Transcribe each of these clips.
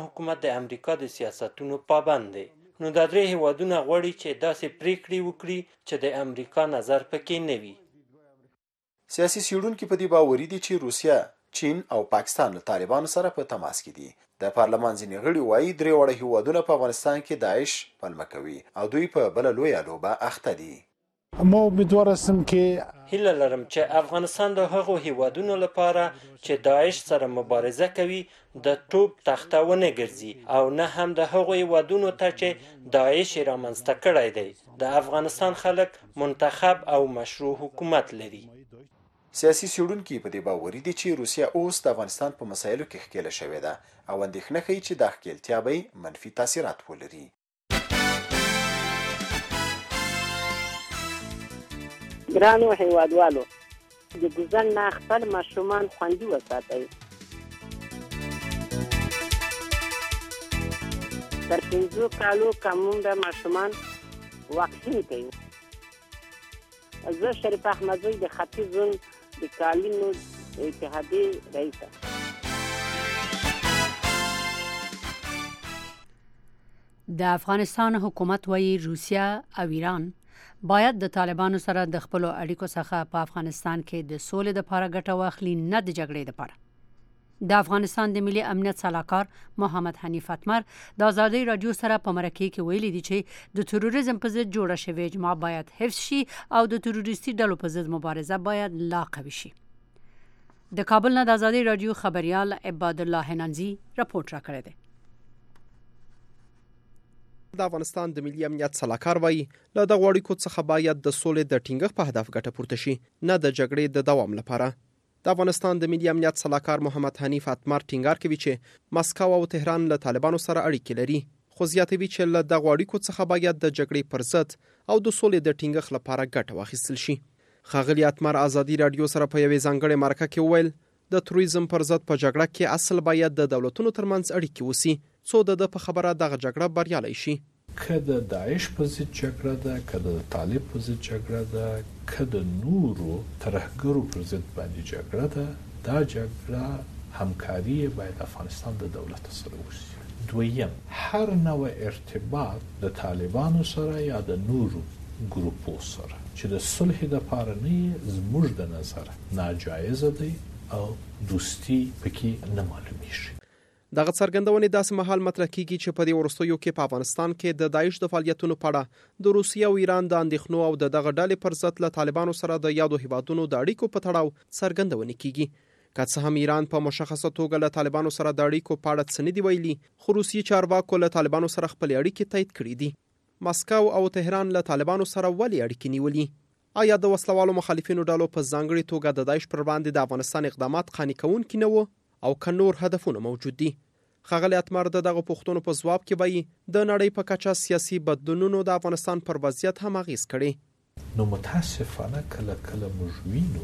حکومت د امریکا د سیاستونو پابند دی. نو دا درې هیوادونه غواړي چې داسې پریکړې وکړي چې د امریکا نظر پکې نه وي. سیاسي څېړونکي په دې باوري دي چې روسیه، چین او پاکستان له طالبانو سره په تماس کې دي. د پارلمان ځینې غړي وایي درې واړه هیوادونه په افغانستان کې داعش پلمه کوي او دوی په بله لویه لوبه اخته دي. ما امیدوار هستم که هیله لرم چې افغانستان د هغو هیوادونو لپاره چې داعش سره مبارزه کوي د توپ تخته ونه ګرځي او نه هم د هغو هیوادونو ته چې داعش یې رامنځته کړی دی. د افغانستان خلک منتخب او مشروع حکومت لري. سیاسي څېړونکي په دې باوري دي چې روسیه اوس د افغانستان په مسایلو کې ښکېله شوې ده او اندېښنه ښیي چې دا ښکېلتیا به منفي تاثیرات ولري. ګرانو هیوادوالو، د ګوزن نه خپل ماشومان خوندي وساتئ. تر 5 کالو کمون د ماشومان واکسین کوي. زه شریف احمدزی د ختیځ زون د کالینو اتحادیې رئیسه. د افغانستان حکومت وایي روسیه او ایران باید د طالبانو سره د خپل اړیکو څخه په افغانستان کې د سولې لپاره ګټه واخلي، نه د جګړې لپاره. د افغانستان د ملي امنیت صلاحکار محمد حنیف اتمر د آزادۍ رادیو سره په مرکه کې ویلي دي چې د تروریزم په ضد جوړه شوې اجماع باید حفظ شي او د تروریستي ډلو په ضد مبارزه باید لا قوي شي. د کابل نه د آزادۍ رادیو خبريال عباد الله ننزی راپورټ راکړی دی. د افغانستان د ملي امنیت صلاحکار وایي له دغو اړیکو څخه باید د سولې د ټینګښت په هدف ګټه پورته شي، نه د جګړې د دوام لپاره. د افغانستان د ملي امنیت صلاحکار محمد حنیف اتمر ټینګار کوي چې مسکو او تهران له طالبانو سره اړیکې لري، خو زیاتوي چې له دغو اړیکو څخه باید د جګړې پر ضد او د سولې د ټینګښت لپاره ګټه واخیستل شي. ښاغلي اتمر آزادي رادیو سره په یوې ځانګړې مرکه کې وویل د تروریزم پر ضد په جګړه کې اصل باید د دولتونو ترمنځ اړیکې وسی، څو د په خبره دغه جګړه بریالۍ شي. که د داعش په ضد جګړه ده، که د طالب په ضد جګړه ده، که د نورو ترهګرو پر ضد باندې جګړه ده، دا جګړه همکاري باید افغانستان د دولت سره وشي. دویم، هر نوع ارتباط د طالبانو سره یا د نورو ګروپو سره چې د صلح لپاره نه زموږ د نظر ناجایزه دی او دوستی پکې نه معلومیږي. دغه څرګندونې داسې مهال مطرح کیږي چې په دې وروستیو کې په افغانستان کې د داعش د فعالیتونو په اړه د روسیې او ایران د اندېښنو او دغه ډلې پر ضد له طالبانو سره د یادو هیوادونو د اړیکو په تړاو څرګندونې کیږي. که څه هم ایران په مشخصه توګه له طالبانو سره د اړیکو په اړه څه نه دی ویلي، خو روسیې چارواکو له طالبانو سره خپل اړیکې تایید کړې دي. مسکو او تهران له طالبانو سره ولې اړیکې نیولي؟ آیا د وسلوالو مخالفینو ډلو په ځانګړي توګه د داعش پر وړاندې د افغانستان اقدامات قانع کوونکي نه وو او که نور هدفونه موجود دي؟ ښاغلی اتمر دغه پوښتنو په ځواب کې وایي د نړۍ په کچه سیاسي بدلونونو د افغانستان پر وضعیت هم اغیز کړي. نو متاسفانه کله کله موږ وینو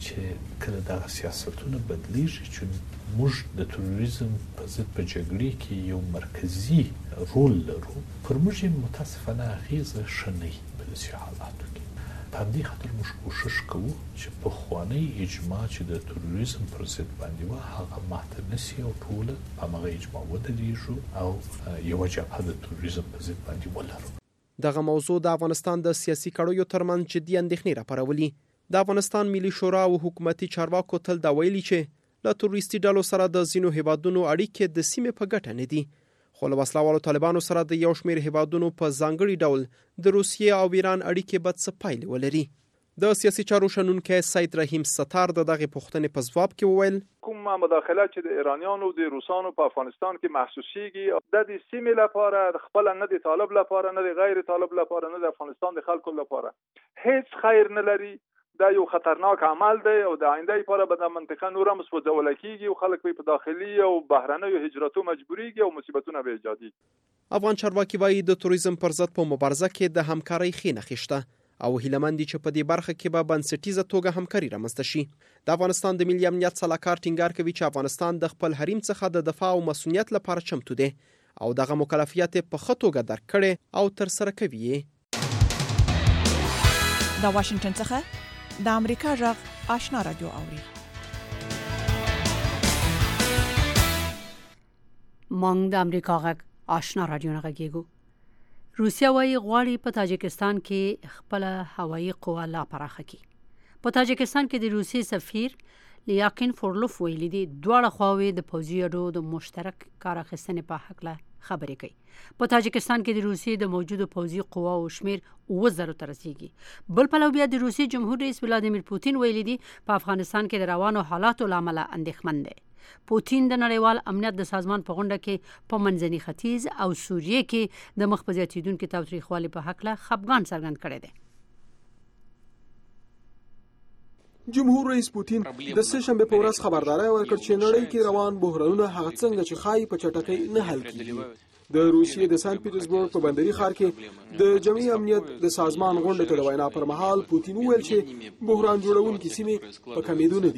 چې کله دغه سیاستونه بدلیږي چې موږ د تروریزم په ضد په جګړې کې یو مرکزي رول لرو، پر موږ متاسفانه اغیزه ښه نه وي په داسې حالاتو کې. په همدې خاطر موږ کوشش کوو چې پخوانۍ اجماع چې د تروریزم پر ضد باندې وه هغه ماته نسي او ټوله په همغه اجماع ودرېږو او یوه جبهه د تروریزم په ضد باندې ولرو. دغه موضوع د افغانستان د سیاسي کړیو ترمنځ جدي اندېښنې راپارولي. د افغانستان ملي شورا او حکومتي چارواکو تل دا ویلي چې له تروریستي ډلو سره د ځینو هیوادونو اړیکې د سیمې په ګټه نه دي، خو له وسلوالو طالبانو سره د یو شمېر هیوادونو په ځانګړي ډول د روسیې او ایران اړیکې به څه پایلې ولري. د سیاسي چارو شنونکی سید رحیم ستار د دغه پوښتنې په ځواب کې وویل کوم مداخله چې د ایرانیانو د روسانو په افغانستان کې محسوسیږي د دې سیمې لپاره خپل نه د طالب لپاره نه د غیر طالب لپاره نه د افغانستان د خلکو لپاره هیڅ خیر نه لري. دا یو خطرناک عمل دی او د آینده لپاره به د منطقه نور هم سوځول کیږي او خلک په داخلي او بهرنیو هجرتو مجبوریږي او مصیبتونه به ایجادي. افغان چارواکي وایي د تروریزم پر ضد په مبارزه کې د همکارۍ ښې نښې شته او هیلهمند دي چې په دې برخه کې به بنسټیزه توګه همکاري رامنځته شي. د افغانستان د ملي امنیت صلاحکار ټینګار کوي چې افغانستان د خپل حریم څخه د دفاع او مسؤلیت لپاره چمتو دی او دغه مکلفیت په ښه توګه درک کړي او ترسره کوي. د واشنگټن څخه د امریکا غږ آشنا رادیو اوري. مونږ د امریکا غږ آشنا رادیو نه غږیږو. روسیا وايي غواړي په تاجکستان کې خپل هوایي قوه لا پراخه کړي. په تاجکستان کې د روسي سفیر لیاقین فورلوف ویلي دي دواړه خواوې د پوځي اډو د مشترک کار اخیستنې په حق له خبرې کوي. په تاجکستان کې د روسي د موجوده پوځي قواو شمیر 9000 ته رسیدي. بل پلو بیا د روسي جمهور رئیس ولادیمیر پوتین ویلي دي په افغانستان کې د روانو حالاتو لامل اندېښمن دي. پوتین د نړیوال امنیت د سازمان په غونډه کې په منځني ختیځ او سوریه کې د مخ په زیاتیدونکو تاوتریخوالي په حق له خپګان څرګند کړی دی. جمهور رئیس پوتین د سهشنبه په ورځ خبرداري ورکړه چې نړۍ کې روان بحرانونه هغه څنګه چې خای په چټکۍ نه حل کیږي. د روسیې د سن پیټرزبورګ په بندري ښار کې د جمعي امنیت د سازمان غونډې ته د وینا پر مهال پوتین وویل چې بحران جوړونکي سیمې په کمیدو نه دي.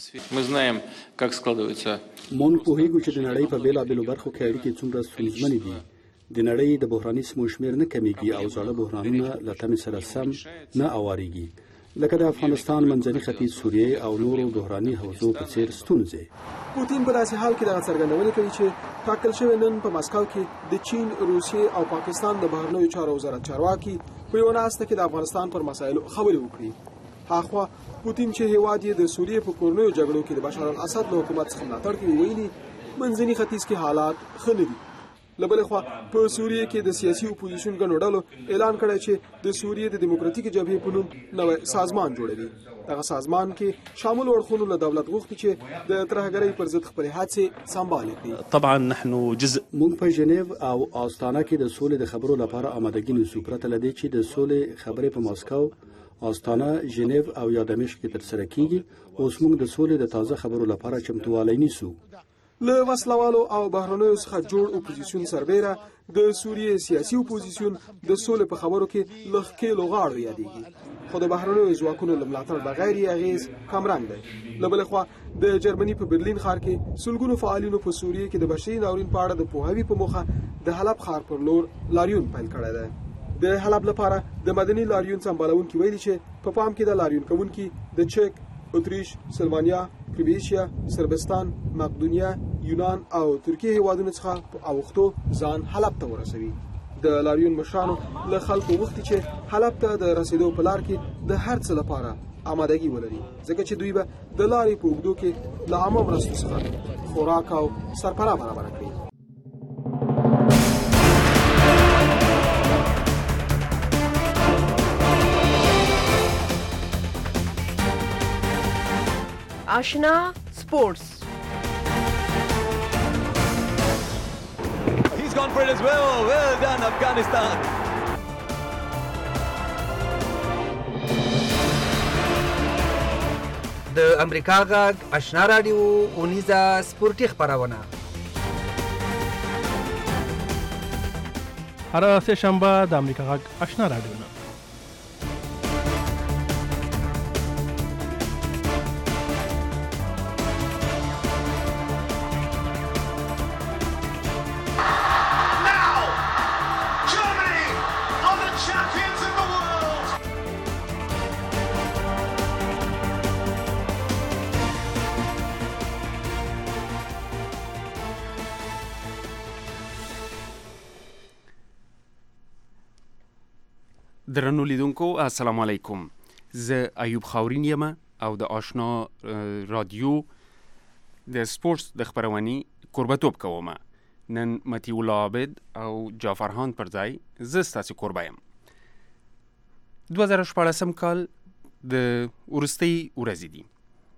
مونږ پوهیږو چې د نړۍ په بیلابېلو برخو کې اړیکې څومره ستونزمنې دي. د نړۍ د بحراني سیمو شمېر نه کمیږي او زاړه بحرانونه له تمې سره سم نه اوارېږي، لکه د افغانستان، منځني ختیځ، سوریه او نورو بحراني حوزو په څیر ستونزې. پوتین په داسې حال کې دغه څرګندونه کوي چې ټاکل شوی نن په مسکو کې د چین، روسیې او پاکستان د بهرنیو چارو وزارت چارواکي په یوه ناسته کې د افغانستان پر مسایلو خبرې وکړي. هاخوا پوتین چې هیواد یې د سوریې په کورنیو جګړو کې د بشار الاسد له حکومت څخه ملاتړ کوي ویلي منځني ختیځ کې حالات ښه نه دي. له بلې خوا په سوریه کې د سیاسي اپوزیشن ګڼو ډلو اعلان کړی چې د سوریې د دیموکراتیکي جبهې په نوم نوی سازمان جوړوي. دغه سازمان کې شامل اړخونو له دولت غوښتي چې د ترهګرۍ پر ضد خپلې هڅې سمبال کړي. طبعا نحن جزء مونږ په ژنیو او آستانه کې د سولې د خبرو لپاره آمادګي نیسو، پرته له دې چې د سولې خبرې په مسکو، آستانه، ژنیو او یا دمشق کې ترسره کیږي. اوس موږ د سولې د تازه خبرو لپاره چمتووالی نیسو. له وسلوالو او بهرنیو څخه جوړ اپوزیسیون سربیره د سوریې سیاسي اپوزیسیون د سولې په خبرو کې له ښکېلو غاړو یادېږي، خو د بهرنیو ځواکونو له ملاتړ بغیر یې اغېز کمرنګ دی. له بلې خوا د جرمني په برلین ښار کې سلګونو فعالینو په سوریې کې د بشري ناورین په اړه د پوهاوي په موخه د حلب ښار پر لور لاریون پیل کړی دی. د حلب لپاره د مدني لاریون سمبالونکي ویلي چې په پام کې د لاریون کوونکي د چک، اتریش، سلمانیا، کرواتیا، صربستان، مقدونیه، یونان او ترکیه هیوادونو څخه په اوښتو ځان حلب ته ورسوي. د لاریون مشرانو له خلکو غوښتي چې حلب ته د رسیدو په لار کې د هر څه لپاره آمادګي ولري، ځکه چې دوی به د لارې په اوږدو کې له عامه مرستو څخه خوراک او سرپناه برابره کړي. آشنا سپورتس. He's gone for it as well. Well done, Afghanistan. د امریکا غږ آشنا رادیو اونیزه سپورتي خبرونه. هر سه شنبه د امریکا غږ آشنا رادیو نه درنو لیدونکو السلام علیکم. زه ایوب خاورین یم او د آشنا رادیو د سپورتس د خبرونې کوربتوب کوم. نن متی الله عابد او جعفرهان پر ځای زه ستاسو کوربه یم. 2014 کال د ورستۍ ورځې دي.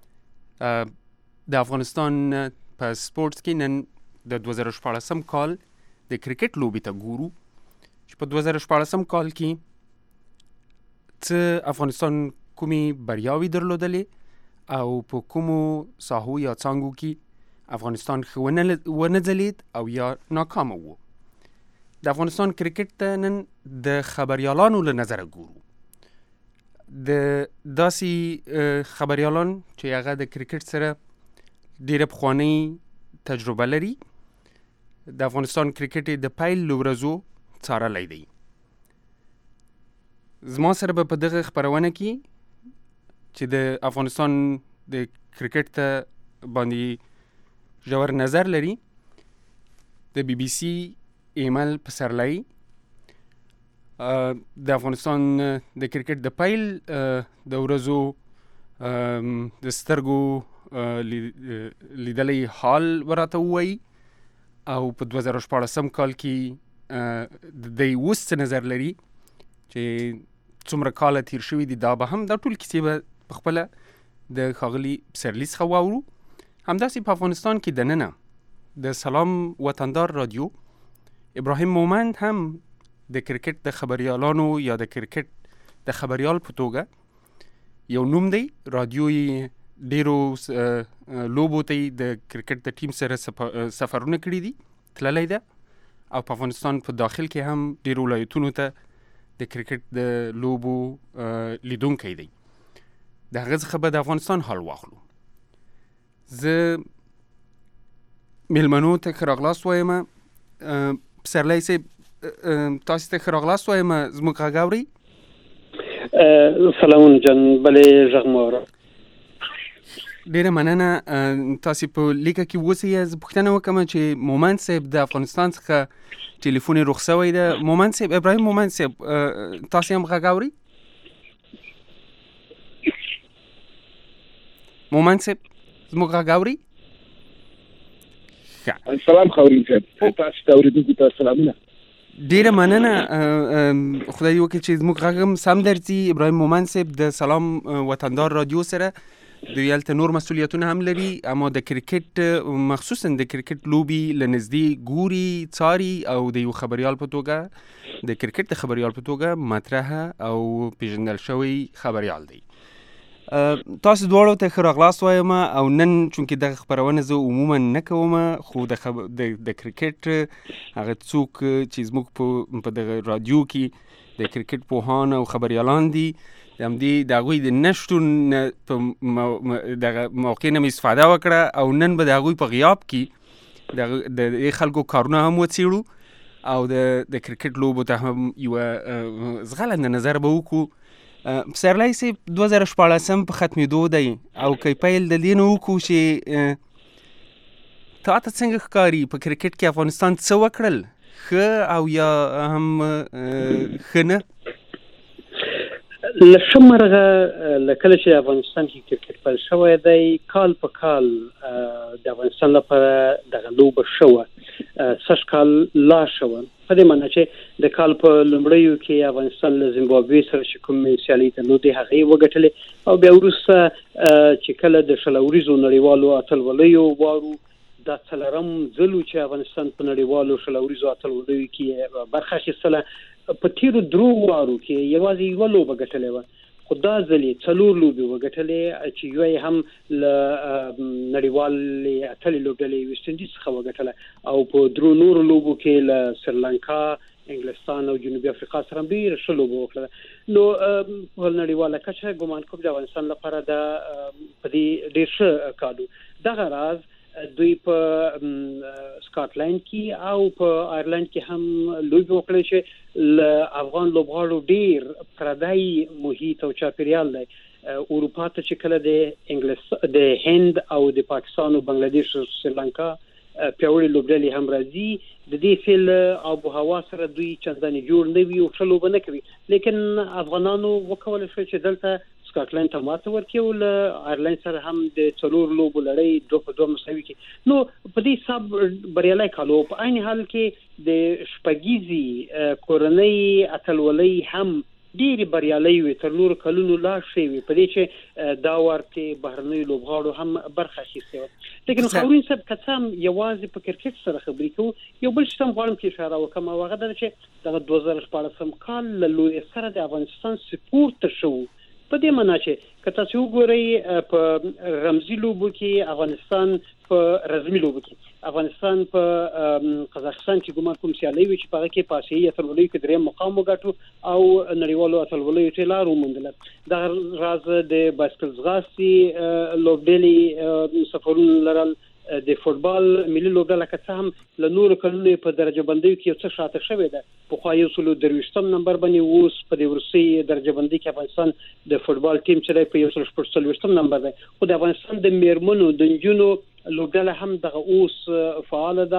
د افغانستان په سپورتس کې نن د 2014 کال د کرکټ لوبې ته ګورو چې په 2014 کال کې څه افغانستان کومې بریاوې درلودلې او په کومو ساحو یا څانګو کې افغانستان ونه ځلید او یا ناکامه وو. د افغانستان کرکټ ته نن د خبریالانو له نظره ګورو. د داسې خبریالان چې هغه د کرکټ سره ډېره پخوانۍ تجربه لري، د افغانستان کرکټ د پیل له ورځو څارلی دی. زما سره به په دغه خبرونه کې چې د افغانستان د کرکټ ته باندې ژور نظر لري د بي بي سي ایمل پسرلی د افغانستان د کرکټ د پیل د ورځو د سترګو لیدلې حال ورته وایي او په 2014 کال کې د اوس نظر لري چې څومره کال تیر شوي دي دا به هم دا ټول کیسې به په خپله د ښاغلي پسرلي څخه واورو. همداسې په افغانستان کې دننه د سلام وطندار رادیو ابراهیم مومند هم د کرکټ د خبریالانو یا د کرکټ د خبریال په توګه یو نوم دی. رادیو یې ډیرو لوبو ته د کرکټ د ټیم سره سفرونه کړي دي، تللی ده او په افغانستان په داخل کې هم ډیرو ولایتونو ته د کرکټ د لوبو لیدونکی دی. د هغه څخه به د افغانستان حال واخلو. زه میلمنو ته ښه راغلاست وایم. پسرلی صاحب تاسو ته ښه راغلاست وایم. زموږ غږ اورئ؟ سلامونه جان، بلې غږ مو اورم. ډیره مننه. تاسو په لیکه کې اوسئ. زه پوښتنه وکړم چې مومند صاحب د افغانستان څخه ټلیفون یې رخ شوی ده. مومند صاحب، ابراهیم مومند صاحب، تاسو هم غږ اورئ؟ مومند صاحب زموږ غږ اورئ؟ سلام خورین صاحب، تاسو ته اوریدونکو ته سلامونه. ډیره مننه. خدای دې وکړي چې زموږ غږ هم سم درځي. ابراهیم مومند صاحب د سلام وطندار رادیو سره دوی هلته نور مسؤلیتونه هم لري، اما د کرکټ مخصوصا د کرکټ لوبي له نږدې ګوري، څاري او د یو خبریال په توګه د کرکټ د خبریال په توګه مطرحه او پیژندل شوی خبریال دی. تاسو دواړو ته ښه راغلاست وایم او نن چونکې دغه خپرونه زه عموما نه کوم، خو د کرکټ هغه څوک چې زموږ په دغه رادیو کې د کرکټ پوهان او خبریالان دي، د همدې د هغوی د نشتون په دغه موقع نه مې استفاده وکړه او نن به د هغوی په غیاب کې د خلکو کارونه هم وڅېړو او د کرکټ لوبو ته هم یوه زغلنده نظر به وکړو. پسرلی صاحب 2014 په ختمېدو دی او که پیل د دې نه وکړو چې تا ته څنګه ښکاري په کرکټ کې افغانستان څه وکړل، ښه او یا هم ښه نه؟ له ښه مرغه له کله چې افغانستان کې کرکټ پیل شوی دی، کال په کال د افغانستان لپاره دغه لوبه شوه، سږ کال لا شوه. په دې معنی چې د کال په لومړیو کې افغانستان له زیمبابوې سره چې کومې سیالۍ درلودې هغه یې وګټلې او بیا وروسته چې کله د شلوریزو نړیوالو اتلولیو وارو دا څلورم ځل چې افغانستان په نړیوالو شلوریزو اتلولیو کې برخه اخیستله. په تیرو درو وارو کې یوازې یوه لوبه ګټلې وه، خو دا ځل یې 4 لوبې وګټلې چې یوه یې هم له نړیوالې اتلې لوبډلې ویسټ انډیز څخه وګټله او په درو نورو لوبو کې له سریلانکا، انګلستان او جنوبي افریقا سره هم ډېره ښه لوبه وکړله. نو په نړیواله کچه ګمان کوم د افغانستان لپاره دا په دې ډېر ښه کار و. دغه راز دوی په سکاټلند کې او په آیرلند کې هم لوبې وکړې چې له افغان لوبغاړو ډېر پردی محیط او چاپېریال دی. اروپا ته چې کله د هند او د پاکستان او بنګلادیش او سریلانکا پیاوړي لوبډلې هم راځي، د دې فعل آب و هوا سره دوی چندانې جوړ نه وي او ښه لوبه نه کوي، لیکن افغانانو وکولی شول چې دلته سکاټلند ته ماته ورکړي او له آیرلند سره هم د 4 لوبو لړۍ 2-2 مساوي کړي. نو په دې حساب بریالی کال و. په عین حال کې د شپږیزې کورنۍ اتلولۍ هم ډېرې بریالۍ وي، تر نورو کلونو لا ښې وي، په دې چې دا وار کې بهرنیو لوبغاړو هم برخه اخیستې وه. لیکن خاورین صاحب که څه هم یوازې په کرکټ سره خبرې کوو، یو بل شي ته هم غواړم چې اشاره وکړم او هغه دا ده چې دغه 2014 کال له لویې سره د افغانستان سپورت شو. په دې معنا چې که تاسو وګورئ په رمزي لوبو کې افغانستان، په رزمي لوبو کې افغانستان په قزاقستان چې ګومان کوم سیالۍ وي چې په هغه کې په اسیایي اتلولیو کې 3 مقام وګټو او نړیوالو اتلولیو ته لار وموندله. دغه راز د بایسکل ځغاستې لوبډلې سفرونه لرل، د فوټبال ملي لوبډله که څه هم له نورو کلونو په درجه بندیو کې یو څه شاته شوې ده، پخوا 123 نمبر باندې، اوس په دې وروستۍ درجه بندي کې افغانستان د فوټبال ټیم چې دی په 140 نمبر دی. خو د افغانستان د میرمنو د نجونو لوبډله هم دغه اوس فعاله ده او په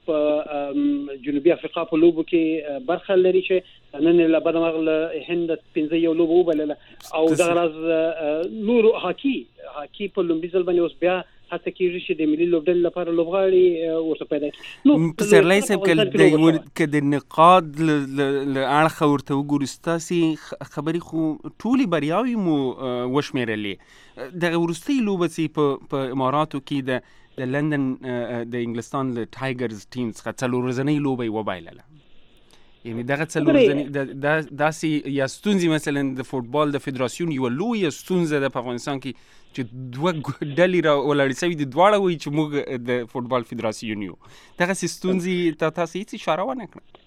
په جنوبي افریقا په لوبو کې برخه لري چې نن له بدمغ له هند 15 یو لوبه وبلله او دا راز نور هاکي په لومړي ځل باندې اوس بیا حتی کېږي چې د ملي لوبډلې لپاره لوبغاړي ورته پیدا کړي. نو پسرلی صاحب که د نقاد له اړخه ورته وګورو ستاسې خبرې خو ټولې بریاوې مو وشمېرلې. دغه وروستۍ لوبه چې په اماراتو کې د لندن د انګلستان له ټایګرز ټیم څخه څلور ورځنۍ لوبه یې وبایلله. یعنی دغه څلور ورځنۍ داسې یا ستونزې مثلا د فوټبال د فدراسیون یوه لویه ستونزه ده په افغانستان کې چې دوه ډلې را ولاړې سوي دي، دواړه وایي چې موږ د فوټبال فدراسیون یو. دغسې ستونزې ته تاسو هېڅ اشاره ونه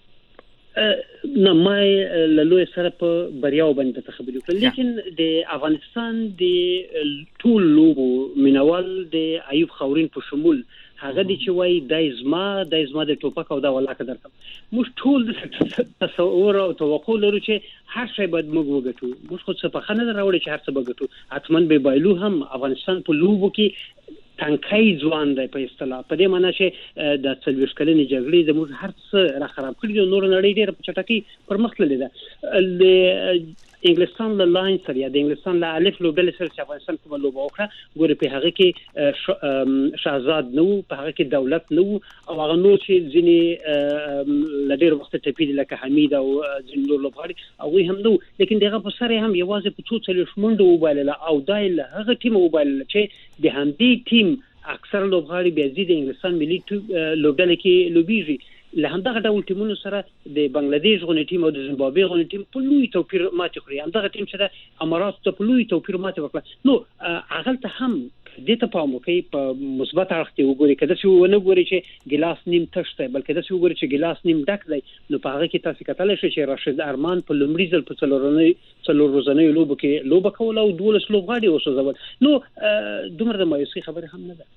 کړه؟ نه، ما له لوی سره په بریاو باندې ته خبرې وکړه، لیکن د افغانستان د ټول لوبو مینوال د ایوب خاورین په شمول هغه دي چې وایي دای زما د ټوپک او دا ولاکه درکم. موږ ټول تصور او توقع لرو چې هر شی باید موږ وګټو. موږ خو څه په خنه راوړي چې هر څه وګټو، حتما به بایلو هم افغانستان په لوبو کې تنکای ځوان دی په اصطلاح، په دې معنی چې د 40 کلنې جګړې زموږ هر څه را خراب کړي دي. نور نړۍ ډېره په چټکۍ پرمخ تللې ده. د انګلستان له لاین سره یا د انګلستان له الف لوبډلې سره چې افغانستان کومه لوبه وکړه، ګورې په هغه کې شهزاد نه و، په هغه کې دولت نه و، او هغه نور چې ځینې له ډېر وخته ټپي دي لکه حمید او ځینې نور لوبغاړي هغوی هم نه و، لیکن د هغه په سر یې هم یوازې په 40 منډو وبایلله او دا یې له هغه ټیمه وبایلله چې د همدې ټیم اکثر لوبغاړي بیا ځي د انګلستان ملي لوبډلې کې لوبیږي. له همدغه ډول ټیمونو سره د بنگلاديش غونې ټیم او د زیمبابوې غونې ټیم په لوی توپیر ماتې خوري. همدغه ټیم چې د اماراتو ته په لوی توپیر ماتې وکړه. نو هغلته هم دې ته پام وکړئ، په مثبت اړخ کې وګورئ، که داسې ونه ګورئ چې ګیلاس نیم تش دی، بلکې داسې وګورئ چې ګیلاس نیم ډک دی، نو په هغه کې تاسو کتلی شئ چې راشد ارمان په لومړي ځل په څلور ورځنیو لوبو کې لوبه کوله او 12 لوبغاړي وسوځول. نو دومره د مایوسۍ خبرې هم نه ده.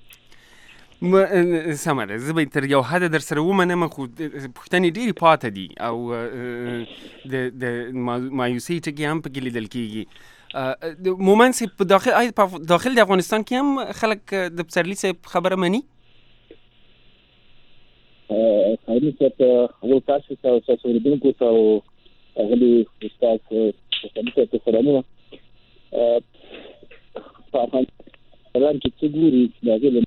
سمه ده، زه به تر یو حده در سره ومنم، خو پوښتنې ډېرې پاته دي او د مایوسۍ ټکي هم پکې لیدل کېږي. مومن صاحب په داخل د افغانستان کې هم خلک د پسرلي صاحب خبره مني؟ خیري صاحب اول تاسو ته او تاسو اوریدونکو ته او اغلي استاد پسرلي صاحب ته سلامونه. په افغانستان کې څه ګوري د هغې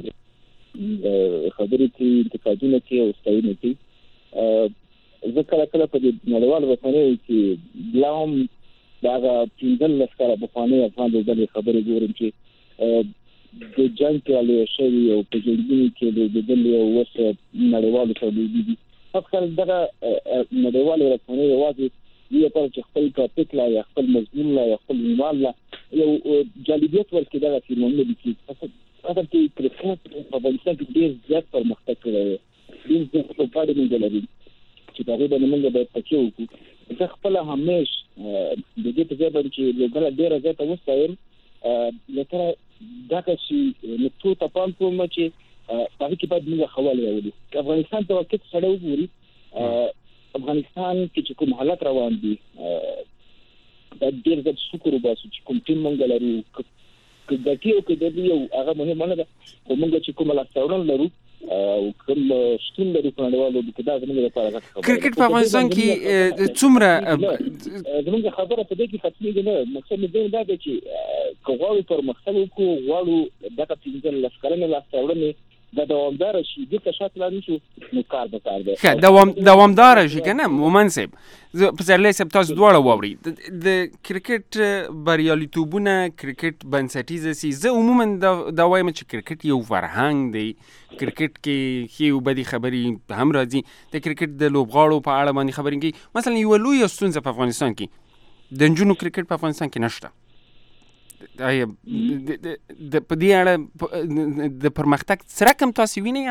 خبرې کې انتقادونه کې او ستاینې کې زه کله په دې نړیوالو رسنیو کې بیا هم د هغه 15 کاله پخوانۍ افغان لوبډلې خبرې ګورم چې د جنګ کې علیه شوي او په جنګونو کې لوبېدلې او اوس نړیوالو ته لوبېږي دي. اکثر دغه نړیوالې رسنۍ یوازې دې لپاره چې خپل ټاپک لا یا خپل مضمون لا یا خپل عنوان لا یو جالبیت ورکړي دغه فلمونه لیکي. اصل کې کرکټ په افغانستان کې ډېر زیات پرمختګ کړی دی، ډېر زیات لوبغاړي موږ لرو چې په هغې باندې موږ باید تکیه وکړو. زه خپله همیش د دې په ځای باندې چې لوبډله ډېره زیاته وستایم، لکه دغه چې نقطو ته پام کوم چې په هغې کې باید موږ ښه والی راولو. که افغانستان ته واقعیت سړی وګوري، افغانستان کې چې کوم حالت روان دي باید ډېر زیات شکر وباسو چې کوم ټیم موږ لرو، که ګټي او که دردي یو هغه مهمه نه ده، خو موږ چې کومه لاسته راوړنه لرو او کوم شتون لري په نړیوالو کې دا زموږ لپاره غټه خبره ده. کرکټ په افغانستان کې څومره زموږ خبره په دې کې ختمېږي نه. مقصد مې دا دی چې که غواړو پرمختګ وکړو، غواړو دغه 15 کلنې لاسته راوړنې دا دوامداره شي، دې ته شاته لا نشو، نو کار به کار دی. ښه دوامداره شي که نه؟ مومن صاحب، پسرلی صاحب تاسو دواړه واورئ، د کرکټ بریالیتوبونه کرکټ بنسټیزه سي. زه عموما دا وایم چې کرکټ یو فرهنګ دی، کرکټ کې ښې او بدې خبرې هم راځي. د کرکټ د لوبغاړو په اړه باندې خبرې کوي. مثلا یوه لویه ستونزه په افغانستان کې د نجونو کرکټ په افغانستان کې نشته. آیا په دې اړه د پرمختګ څرک هم تاسو وینئ؟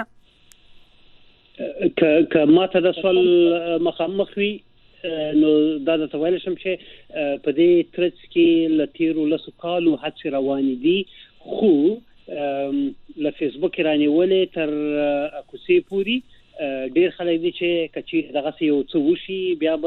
که ما ته د سوال مخامخ وي نو دا درته ویلی شم چې په دې ترڅ کې له تېرو 10 کالو هڅې روانې دي، خو له فیسبوک رانیولې تر کوڅې پورې ډېر خلک دي چې که چیرې دغسې یو څه وشي بیا به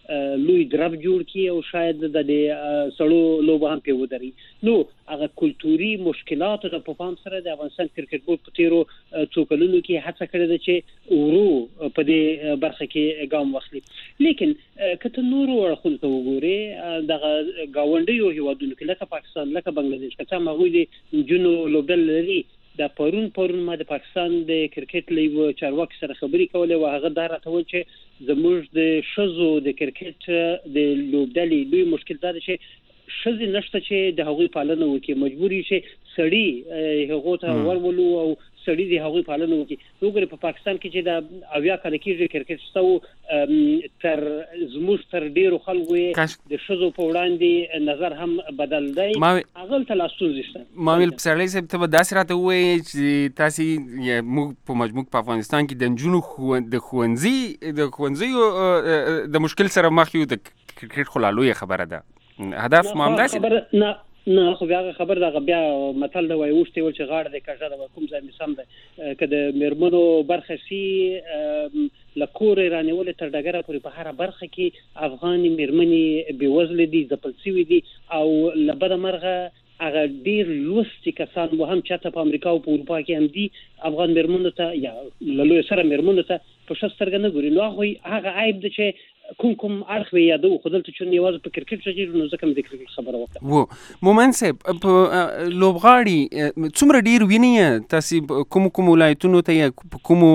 لوی درب جوړ کی او شاید د سړو لوبه هم په ودري. نو هغه کلتوري مشکلات په پام سره د افغانستان کرکټ بورډ په تیرو څو کلونو کې هڅه کړې ده چې ورو په دې برخه کې ګام واخلي. لیکن کته نورو اړخونو ته وګوري دغه گاونډیو هیوادونو کې لکه پاکستان لکه بنگلاديش کته مغوی د جنو لوبډل لري. د پرون ما د پاکستان د کرکټ لیگ چارواکي سره خبرې کولې او هغه دا راته وویل چې زموږ د ښځو د کرکټ د لوبډلې لوی مشکل دا دی چې ښځې نشته چې د هغوی پالنه وکړي، مجبور یې چې سړي هغو ته ورولو او سړي د هغوی پالنه وکړي. وګورئ په پاکستان کې چې د 80 کاله کېږي کرکټ شته تر زموږ تر ډېرو خلکو د ښځو په وړاندې نظر هم بدل دی. هغه ته لا ستونزې شته. ما ویل پسرلی صاحب ته به داسې راته ووایې چې تاسې موږ په مجموع په افغانستان کې د نجونو د ښوونځیو د مشکل سره مخ یو. د کرکټ خو لا لویه خبره ده. هدف ما هم داسې نه خو بیا خبر دا بیا متل دا وایي اوښتې ول چې غاړه د کژه ده کوم ځای مې سم ده که د میرمنو برخه سي له کورې رانیولې تر ډګره پورې په هره برخه کې افغاني میرمنې بېوزلې دي، ځپل سوي دي او له بده مرغه هغه ډېر لوستي کسان مو هم چاته په امریکا او په اروپا کې هم دي افغان میرمنو ته یا له لویو سره میرمنو ته په ښه سترګه نه ګوري. نو هغه عیب ده چې کوم اړخ وي یادو خو دلته چې یوازې په کرکټ راځي نو ځکه مې د کرکټ خبره وکړه. مومن صاحب په لوبغاړي څومره ډېر ویني تاسې کوم ولایتونو ته یا کوم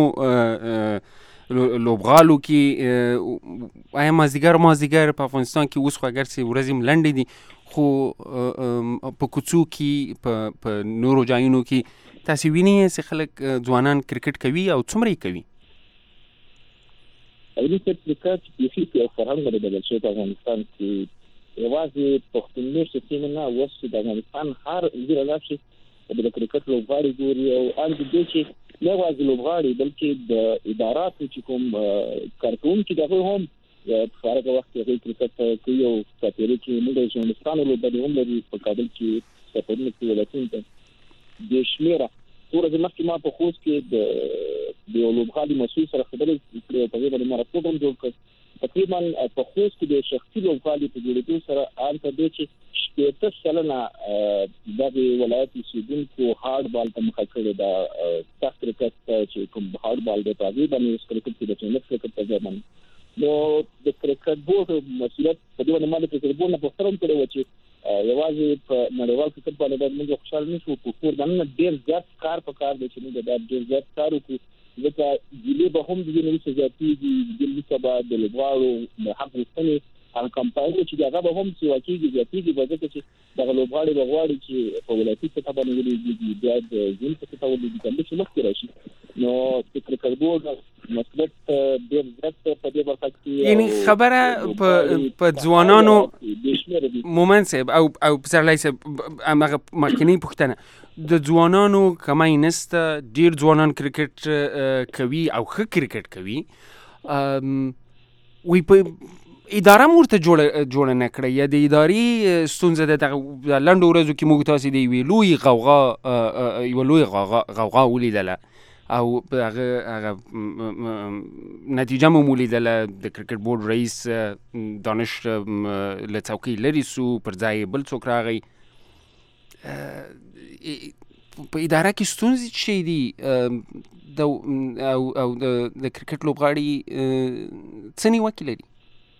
لوبغالو کې آیا مازدیګر په افغانستان کې اوس خو اگر چې ورځې لنډې دي خو په کوڅو کې په نورو ځایونو کې تاسې ویني چې خلک ځوانان کرکټ کوي او څومره یې کوي؟ علمي کرکټ بیخي په فرهنګ بدل شوی په افغانستان کې یوازې پښتون میشته سیمه نه اوس د افغانستان هر ځای راشي د کرکټ لوبغاړي ګوري او ان دې چې نه یوازې لوبغاړي بلکې د اداراتو چې کوم کارکونکي دغه هم په فارغ وخت کې کرکټ کوي او په تیرې کې موږ د افغانستان لوبغاړي هم لري په کابل کې سفرونه کوي ولکه د شمیره ورځ مخکې ما په خوست کې د لوبغاړي مسؤل سره خبرې کړې او په دې باندې راپور هم جوړ کړ. تقریبا په خوست کې د شخصي لوبغاړي په جوړېدو سره آلته دی چې 70% د ولایت اوسېدونکو هارد بال ته مخه کړې ده. سخت کرکټ چې کوم هارد بال دی په هغې باندې کرکټ کې د ټینس کرکټ په ځای باندې نو د کرکټ بورډ مسؤلیت په دې باندې ما د کرکټ بورډ نه پوښتنه هم کړې وه چې یوازې په نړیوال کرکټ باندې باید موږ خوشحاله نه شو، په کور باندې ډېر زیات کار پکار دی چې موږ باید ډېر زیات کار وکړو ځکه ګیلې به هم د دې نه وروسته زیاتېږي. د دې وروسته به د لوبغاړو د حق غوښتنې هغه کمپاینونه چې هغه به هم سیوا کېږي زیاتېږي به ځکه چې دغه لوبغاړي به غواړي چې په ولایتي سطح باندې ولوبېږي بیا د ژوند په سطح ولوبېږي که همداسې مخکې راشي. نو د کرکټ بورډ مسؤلیت ډېر زیات په دې برخه کې یعنی خبره په ځوانانو مومن صاحب او پسرلی صاحب هغه مخکینۍ پوښتنه د ځوانانو کمی نسته، ډېر ځوانان کرکټ کوي او ښه کرکټ کوي. وی په اداره مو ورته جوړه نه کړه یا د ادارې ستونزه ده؟ د لنډو ورځو کې موږ تاسې د یوه لویه غوغا ولیدله او هغه نتیجه مو ولیدله د کرکټ بورډ رئیس دانش له څوکۍ لرې سو، پر ځای بل څوک راغی. په اداره کې ستونزې څه شی دي او د کرکټ لوبغاړي څه نیوکې لري؟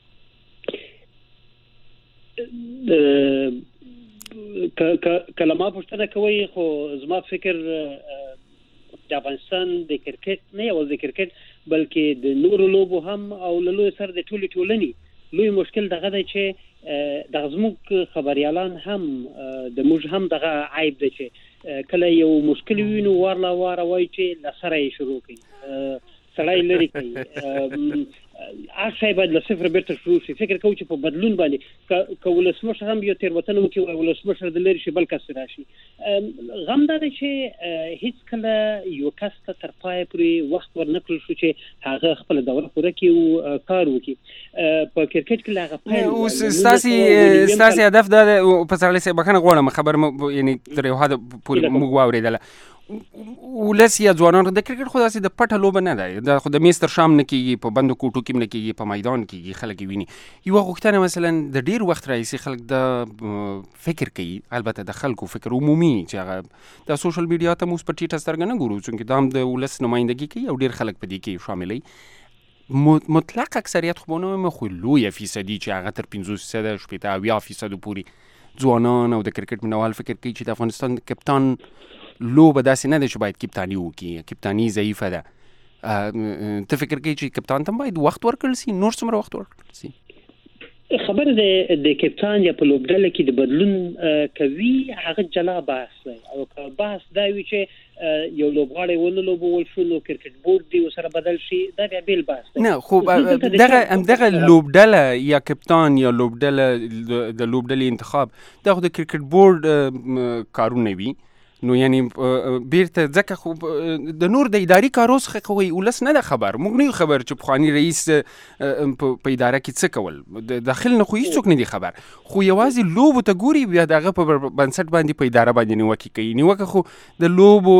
کله ما پوښتنه کوي خو زما فکر د افغانستان د کرکټ نه یوازې د کرکټ بلکې د نورو لوبو هم او له لوی سره د ټولې ټولنې لوی مشکل دغه دی چې دغه زموږ خبریالان هم د موږ هم دغه عیب دی چې کله یو مشکل وینو وارلا واره وایي چې له سره یې شروع کوي، سړی لرې کوي. هر شی باید له صفر بیرته شروع شي. فکر کوو چې په بدلون باندې که ولسمشر هم یو تېروتنه وکړي وایي ولسمشر د لرې شي بل کس راشي. غم دا دی چې هیڅ کله یو کس ته تر پایه پورې وخت ورنه کړل شو چې هغه خپله دوره پوره کړي او کار وکړي. په کرکټ کې له هغه پیل اوس ستاسې هدف دا دی پسرلی صاحب بخښنه غواړم خبر یعنې تر یو حده پورې موږ واورېدله ولس یا ځوانان د کرکټ خو داسې د پټه لوبه نه ده، دا خو د میز تر شام نه کېږي، په بندو کوټو کې نه کېږي، په میدان کېږي، خلک ویني. یوه غوښتنه مثلا د ډیر وخت راهیسې خلک د فکر کوي، البته د خلکو فکر عمومي چې هغه د سوشل میډیا ته موږ په ټیټه سترګه نه ګورو، چونکې دا هم د ولس نمایندګي کوي او ډیر خلک په دې کې شاملوي. مطلق اکثریت خو به نه خو لویه فیصدي چې هغه تر 50% 80% پورې ځوانان او د کرکټ مینوال فکر کوي چې د افغانستان کپتان لوبه داسې نه ده چې باید کپتاني وکړي، کپتاني ضعیفه ده. ته فکر کوي چې کپتان ته باید وخت ورکړل سي، نور څومره وخت ورکړل سي؟ خبره د کپتان یا په لوبډله کې د بدلون کوي هغه جلا بحث دی، او که بحث دا وي چې یو لوبغاړی ونه لوبول شو نو کرکټ بورډ دی ورسره بدل شي، دا بیا بیل بحث دی. نه خو دغه لوبډله یا کپتان یا لوبډله د لوبډلې انتخاب دا خو د کرکټ بورډ کارونه وي، نو یعنی بیرته ځکه خو د نور د اداري کارو څخه خو ولس نه ده خبر، موږ نه یو خبر چې پخواني رئیس په اداره کې څه کول، د داخل نه خو هیڅوک نه دي خبر، خو یوازې لوبو ته ګوري، بیا دغه په بنسټ باندې په اداره باندې نیوکې کوي. نیوکه خو د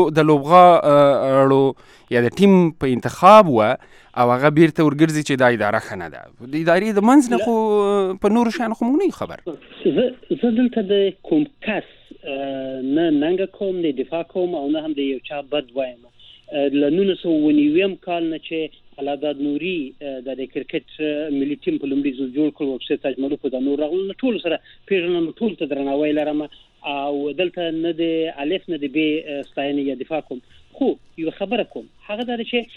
لوبغاړو یا د ټیم په انتخاب و او هغه بیرته ورګرځي چې دا اداره ښه نه ده، د ادارې د منځ نه خو په نورو شیانو خو موږ نه یو خبر. زه دلته د کوم کس نه ننګه کوم، نه دفاع کوم او نه هم د یو چا بد وایم. له 1990 کال نه چې علاداد نوري د کرکټ ملي ټیم په لومړي ځل جوړ کړ، وکړ تاج ملک د نور راغلو ټول سره پیژنم، ټول ته درناوی لرم او دلته نه د الف نه د ب ستاینه یا دفاع کوم، خو یو خبره کوم هغه دا چې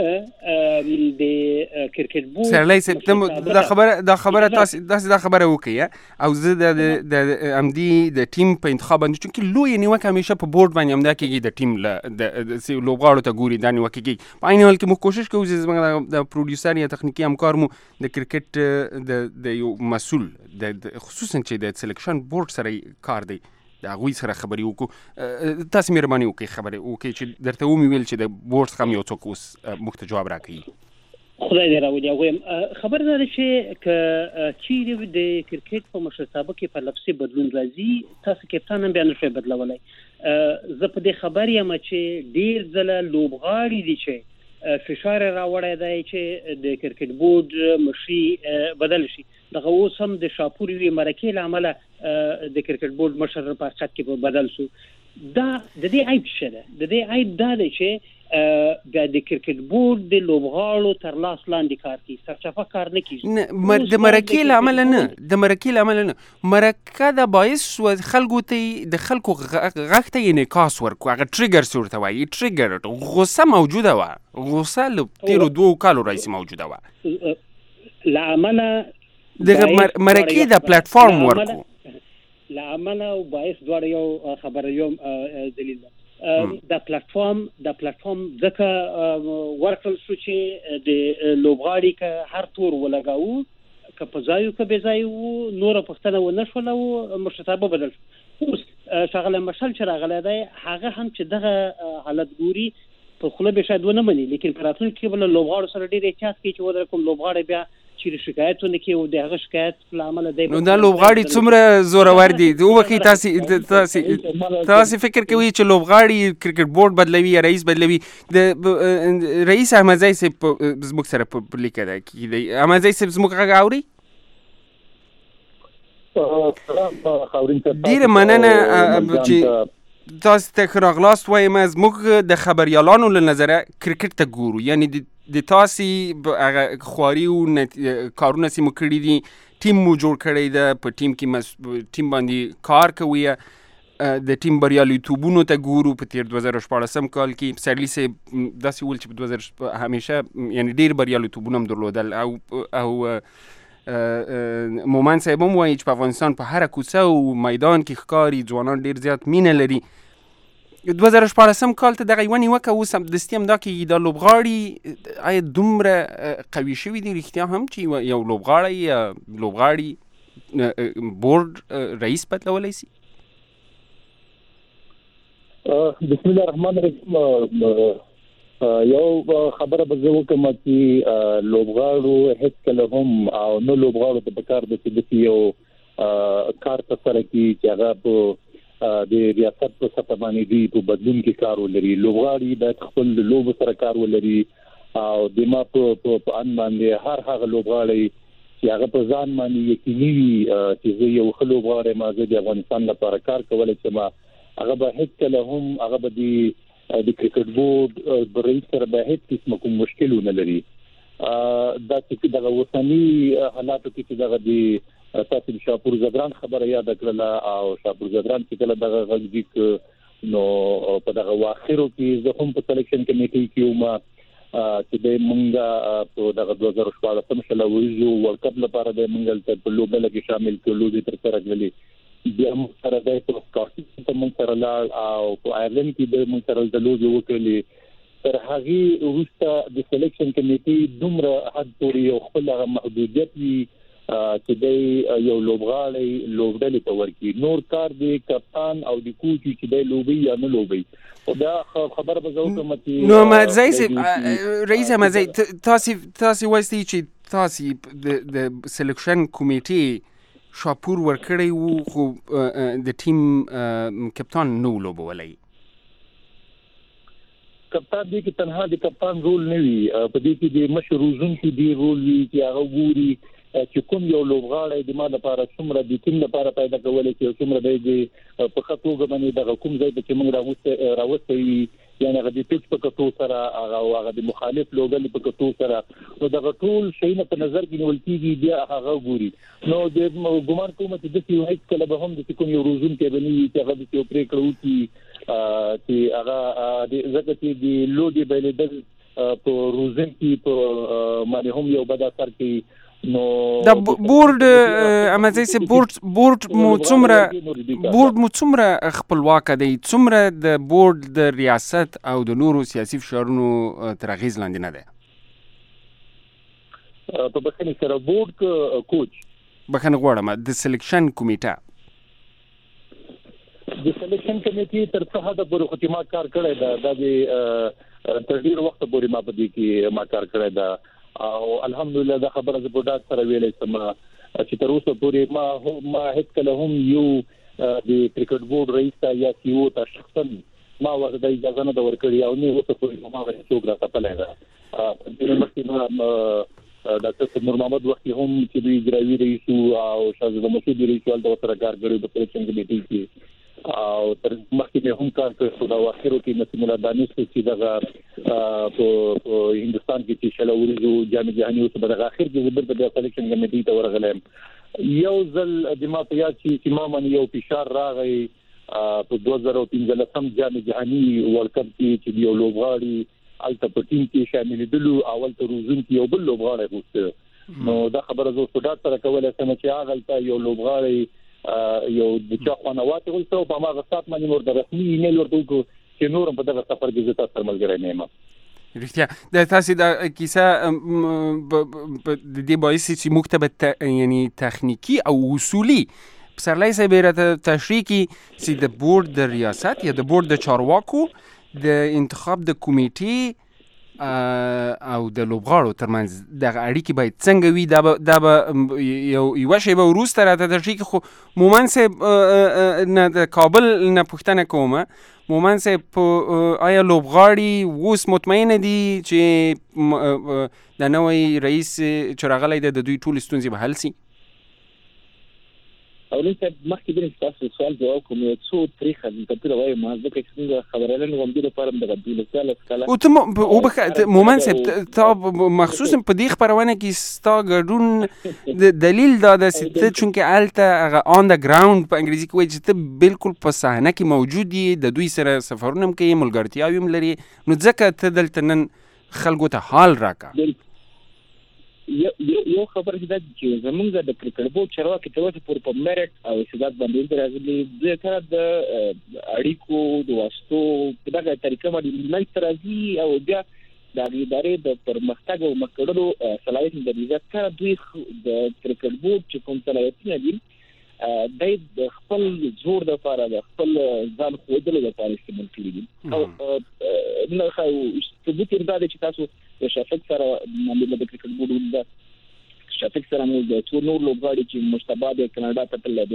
د کرکټ بورډ سرلای سپتم دا خبره تاسو دا خبره وکړه او زه د امدی د ټیم په انتخاب باندې چې لوی نیوکه همیشه په بورډ باندې امدا کېږي، د ټیم د لوبغاړو ته ګوري دا نیوکه کېږي. په عین حال کې موږ کوشش کوو چې زموږ د پروډوسر یا تخنیکی همکار مو د کرکټ د یو مسؤل خصوصا چې د سلیکشن بورډ سره کار دی د هغوی سره خبرې وکړو. تاسو مهرباني وکړئ خبرې وکړئ چې درته ومې ویل چې د بورډ څخه هم یو څوک اوس موږ ته جواب راکوي. خدای دې راولي. وایم خبر دا چې که چیرې د کرکټ په مشرتابه کې په لفظي بدلون راځي، تاسو کپتان هم بیا نشئ بدلولی. زه په دې خبر یم چې ډېر ځله لوبغاړي دي چې فشار راوړی دی چې د کرکټ بورډ مشري بدل شي. دغه اوس هم د شاپور یوې مرکې له امله د کرکټ بورډ مشر په حقیقت کې بدل شو. دا د دې عیب څه ده؟ د دې عیب دا دی چې د کرکټ بورډ د لوبغاړو تر لاس لاندې کار کوي، سرچپه کار نه کیږي. د مرکې له امله نه، د مرکې له امله نه، مرکه د باعث خلکو ته د خلکو غږ ته انعکاس ورکړو، هغه ټریګر ورته وایي، ټریګر غوسه موجوده وه، غوسه له تیرو 2 کالو راهیسې موجوده وه، له امله دغه مرکې د پلیټفارم ورکړو له امله او باعث دواړه یو خبره یو دلیل ده. د پلیټفارم ځکه ورکړل شو چې د لوبغاړي که هر تور ولګاوه، که په ځای که بې ځای وو، نوره پوښتنه ونه شوله او مشرتابه بدل شو. اوس ښاغلی مشل چې راغلی دی هغه هم چې دغه حالت ګوري په خوله به شاید ونه مني، لیکن په راتلونکي کې به له لوبغاړو سره ډېر احتیاط کوي چې ودرې کوم لوبغاړی بیا چیرې شکایت ونه کړي او د هغه شکایت له امله دی. نو دا لوبغاړي څومره زورور دي؟ وکړئ تاسې فکر کوئ چې لوبغاړي کرکټ بورډ بدلوي یا رئیس بدلوي؟ د رئیس احمدزی صاحب زموږ سره په لیکه ده کېدی. احمدزی صاحب زموږ غږ اوري؟ ډېره مننه چې تاسو ته راغلاست. وایم زموږ د خبریالانو له نظره کرکټ ته ګورو، یعنی د تاسې هغه خواري او کارونه چې مو کړي دي، ټیم مو جوړ کړی ده، په ټیم کې ټیم باندې کار کوي، د ټیم بریالیتوبونو ته ګورو. په تیر 2014 کال کې سرلی صاحب داسې ویل چې په 2000 همیشه یعنی ډېر بریالیتوبونه هم درلودل او مومن صاحب هم وایي چې په افغانستان په هره کوڅه او میدان کې ښکاري ځوانان ډېر زیات مینه لري. 2014 کال ته دغه یوه نیوکه اوس همدستي همدا کېږي. دا لوبغاړي آیا دومره قوي شوي دي رښتیا هم چې یو لوبغاړي بورډ رئیس بدلولی شي؟ بسم الله الرحمن الرحیم. یو خبره به زه وکړم چې لوبغاړو هېڅکله هم او نه لوبغاړو ته پکار ده چې داسې یو کار ترسره کړي چې هغه په د ریاست په سطح باندې دی په بدلون کې کار ولري. لوبغاړي باید خپل لوب سره کار ولري او د ما په ان باندې هر هغه لوبغاړي چې هغه په ځان باندې یقیني وي چې زه یو ښه لوبغاړی ما زه د افغانستان لپاره کار کولی شم، هغه به هېڅکله هم هغه به د کرکټ بورډ برئیس سره به هېڅ قسمه کوم مشکل ونه لري. دا چې دغه اوسني حالاتو کې چې دغه د تاسو د شاپور زدران خبره یاد کړله او شاپور زدران چې کله دغه غږ دی نو په دغه واخرو کې زه هم په سلیکشن کمیټي کې وم چې د مونږه په دغه 2014 شلویزو ورلد کپ لپاره د مونږ په لوبه کې شامل کړو د تر سره غلي بیا موږ سره د سکاټلند ته موږ سره لاړ او په آیرلند کې د موږ سره د لوبې وکړلې. تر هغه وروسته د سلیکشن کمیټي دومره حد پورې یو خپل محدودیت وي چې د یو لوبغاړی لوبډلې ته ورکړي، نور کار دی کپتان او د کوچ چې د لوبي یا نه لوبي. او دا خبر به زه کوم چې نو مزای رئیس مزای تاسو وایي چې تاسو د سلیکشن کمیټي شاپور ورکړی وو خو د ټیم کپتان نو لوبولی. کپتان دی کې تنها د کپتان رول نه وي، په دې کې د مشر روزونکي دی رول وي چې هغه ګوري چې کوم یو لوبغاړی د ما لپاره څومره د ټیم لپاره پیدا کولی چې څومره د په خطوګه باندې دغه کوم ځای چې موږ راوستي وي یعنی هغه د پیچ په کتو سره هغه د مخالف لوبغاړي په کتو سره نو دغه ټول شیونه په نظر کې نیول کېږي بیا هغه ګوري. نو د ګمان کوم چې د سی وایي کله به هم د کوم یو روزونکي بنوي چې هغه د پریکړه وکړي چې هغه د زکه چې د لوډي بیلیدل په روزونکي په باندې هم یو بد اثر کوي. نو د بورډ امازي سي بورډ مو څومره خپلواک دی، څومره د بورډ د ریاست او د نورو سیاسي فشارونو تر اغیز لاندې نه دی؟ په بخښنې سره بورډ کوچ بخښنه غواړم د سلیکشن کمیټه د سلیکشن کمیټې تر څه حد پورې خو ما کار کړی دا د تر ډیر وخت پورې ما په دې کې ما کار کړی دا او الحمدلله دا خبره زه په ډاډ سره ویلای شم چې تر اوسه پورې ما هیڅ کله هم یو د کرکټ بورډ رئیس یا سی او ته شخصا ما ورته اجازه نه ورکړې او نه اوسه پورې ما ورته څوک راته پلای دا د مخکې ډاکټر نور محمد وختي هم چې د اجرایي رئیس او شاهزاده مسعود رئیس ولته سره کار کړی په سلیکشن کمیټې کې او تر مخکې هم کار کړی دا واخرو کې نسیم الله دانش چې دغه په هندستان کې چې شلوریزو جام جهاني اوس په دغه اخر کې زبر د سلیکشن کمیټې ته ورغلم. یو ځل د ما په یاد چې ما باندې یو فشار راغی په 2015 جام جهاني ورلد کپ کې چې یو لوبغاړي الته په ټیم کې شامل دي اول ته روزونکي یو بل لوبغاړی غوښته. نو دا خبره زه په ډاډ سره کولای شم چې هغه الته یو لوبغاړی یو د چا خنوات غوښته په ما غصات باندې ورته رسمي ایمیل ورته وکړ چې نورم په دغه سفر کې زه تاسو ملګری نه یم. رښتیا د تاسو د کیسه د دې باعث چې مکتب یعنی تخنیکی او اصولی پسرلی صاحب راته تشریح کی چې د بورډ د ریاست یا د بورډ د چارواکو د انتخاب د کمیټې او د لوبغاړو ترمنځ دغه اړیکې باید څنګه وي دا به یو شی به وروسته راته تشریح خو مومن صاحب نه د کابل نه پوښتنه کومه مومن صاحب آیا لوبغاړي اوس مطمئنه دي چې د نوی رئیس چې راغلی د دوی ټول ستونزې به حل سي؟ او لکه مخکې د تاسو سوال جواب کوم یو څو تاریخ د کتل وای ما ځکه چې څنګه خبرونه غوډه لپاره د غوډه سکاله او ته مومن صاحب ته مخصوصا په دې خبرونه کې ستا ګډون د دلیل دا د ست چونکه الته اون د ګراوند په انګریزي کې وایي چې ته بالکل په صحنه کې موجود دي د دوی سره سفرونه کوي ملګرتیاوي هم لري نو ځکه ته دلته نن خلکو ته حال راکا. یو خبره ده چې زمونږ د کرکټ بورډ چارواکي ته وته پر میرټ او استعداد باندې راځي د کار د اړیکو د واسطو دغه طریقه باندې منځ راځي او بیا د ادارې د پرمختګ او مکړلو صلاحیت د عزت کار دوی د کرکټ بورډ چې کوم صلاحیتونه دي د خپل زور د لپاره د خپل ځان خوځلو لپاره استعمال کړي او نو خو ثبوت دا چې تاسو د شافق سره د کرکټ بورډ د شافق سره مو د څو نور لوبغاړي چې مشتبه د کاناډا ته تلل دي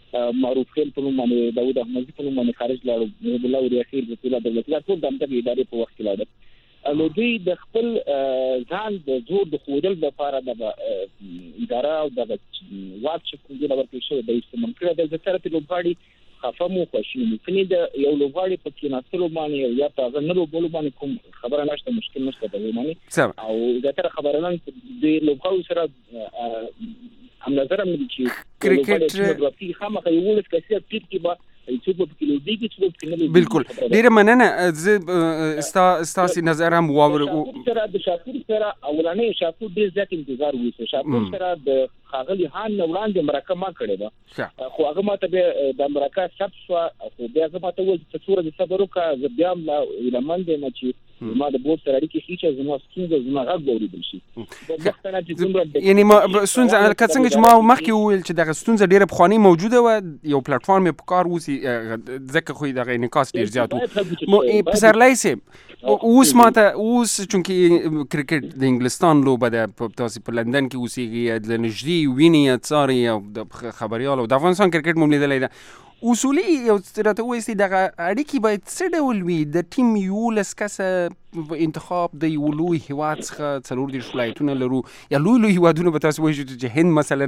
معروف خیل په نوم باندې داوود احمدي په نوم باندې خارج لاړ محب الله وریاخیل رسول الله دولت لا ټول دغه ادارې په وخت کې لاړ نو دوی د خپل ځان د زور د خودل لپاره د اداره او د واک چې کوم دی ورته شوی د استعمال کړه د زړه په لوبغاړي خفمو خوشینه کله د یو لوبغاړي په کې ناتلو باندې یا په غنلو بولو باندې کوم خبره نشته مشکل نشته د باندې او دا تر خبره نه د لوبغاړو سره هم نظر مې چې کرکټ خامخا یو ولس کسي کې به بالکل ډیره مننه زه استاسي نظر هم واور سره د شاکر سره اولانې شاکر ډیر زیات انتظار وکړ شاکر سره د خاغلی هان وړاندې مرکه ما کړې ده خو هغه ماته د مرکه سب شو خو بیا زه ماته ول چې څوره د صبر وکړه زه بیا لمن دې نه چې ما د بوت سره اړیکې هیڅ زما ستونزه زما غږ اورېدل شي یعنی ما ستونزه څنګه چې ما مخکې وویل چې دغه ستونزه ډیره پخوانۍ موجوده و یو پلیټ فارم په کار وسی ځکه خو دغه انعکاس ډیر زیات و پسرلی صاحب اوس ماته اوس چونکی کرکټ د انګلستان لوبه ده تاسو په لندن کې اوسېږئ د نږدې ویني څاري او د خبريال او د افغانستان کرکټ مو لیدلی ده اصولي یو راته وایي دغه اړیکې باید څه ډول وي د ټیم 11 کسه انتخاب د یو لوی هیواد څخه 40 ولایتونه لرو یا لوی هیوادونه به تاسو وایي چې هند مثلا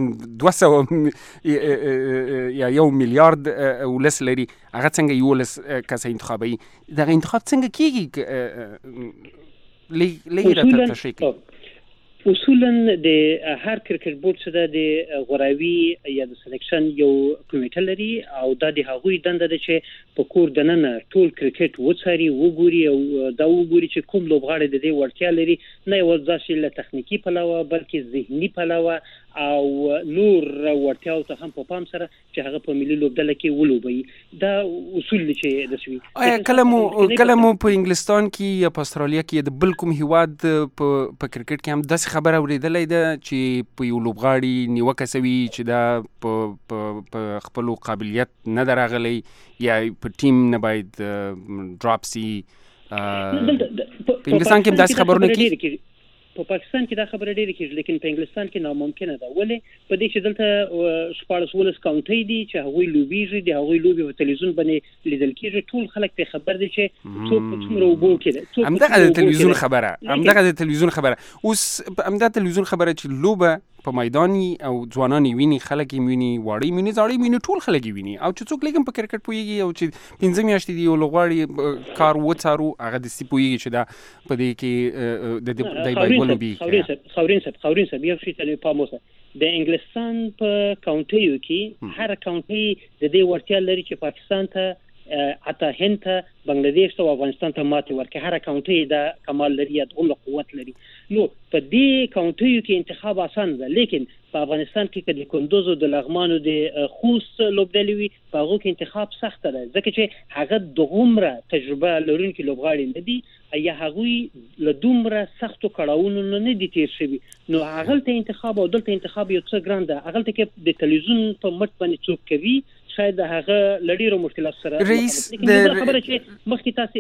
200 یا 1 میلیارډ ولس لري هغه څنګه 11 کسه انتخابوي دغه انتخاب څنګه کیږي لږ راته تشریح کړئ اصولا د هر کرکټ بورډ سره د غوراوي یا د سلیکشن یو کمیټه لري او دا د هغوی دنده ده چې په کور دننه ټول کرکټ وڅاري وګوري او دا وګوري چې کوم لوبغاړي د دې وړتیا لري نه یوازې له تخنیکی پلوه بلکې ذهني پلوه او نور ورتیاو ته هم په پام سره چې هغه په ملي لوبډله کې ولوبي دا اصول چې د سوي کلمو په انګلستان کې یا په استرالیا کې د بل کوم هیواد په کرکټ کې هم داسې خبره اوریدلې ده چې په یو لوبغاړي نیوکه سوي چې دا په خپل قابلیت نه درغلي یا په ټیم نه باید ډراپ سي په انګلستان کې داسې خبرونه کې په پاکستان کې دا خبره ډیره کیږي لیکن په انګلستان کې ناممکنه ده ولې په دې چې دلته 14 کاونټي دي چې هغوی لوبيږي د هغوی لوبي په تلویزیون باندې لیدل کیږي ټول خلک په خبر دي چې څومره وبو کېده همدغه د تلویزیون خبره اوس همدغه تلویزیون خبره چې لوبه په میداني او ځوانانی ویني خلک یې ویني واړی ویني زاړی ویني ټول خلک یې ویني او چې څوک لګم په کرکټ پويږي او چې 15 میاشتې دی یو لوغواړي کار وڅارو هغه د سی پويږي چې دا په دې کې د بایبل بي خاورین صاحب یو شی ته پاموسه د انګلستان په کاونټیو کې هر کاونټي د دې ورتیا لري چې پاکستان ته حتی هند ته بنگلاديش ته او افغانستان ته ماتې ورکړي هر کاونټي دا کمال لري یا دومره قوت لري نو په دې کاونټیو کې انتخاب آسان ده لیکن په افغانستان کې د کندوز او د لغمانو د خوست لوبډلې وي په هغه کې انتخاب سخت ده ځکه چې هغه دومره تجربه لرونکي لوبغاړي نه دي یا هغوی له دومره سختو کړاوونو نه دي تیر شوي نو هغه ته انتخاب او دلته انتخاب یو څه ګران ده هغه ته کې د تلویزیون په مټ باندې څوک کوي شاید هغه لړیرو مشکلات سره رئیس خبره چې مخکې تاسو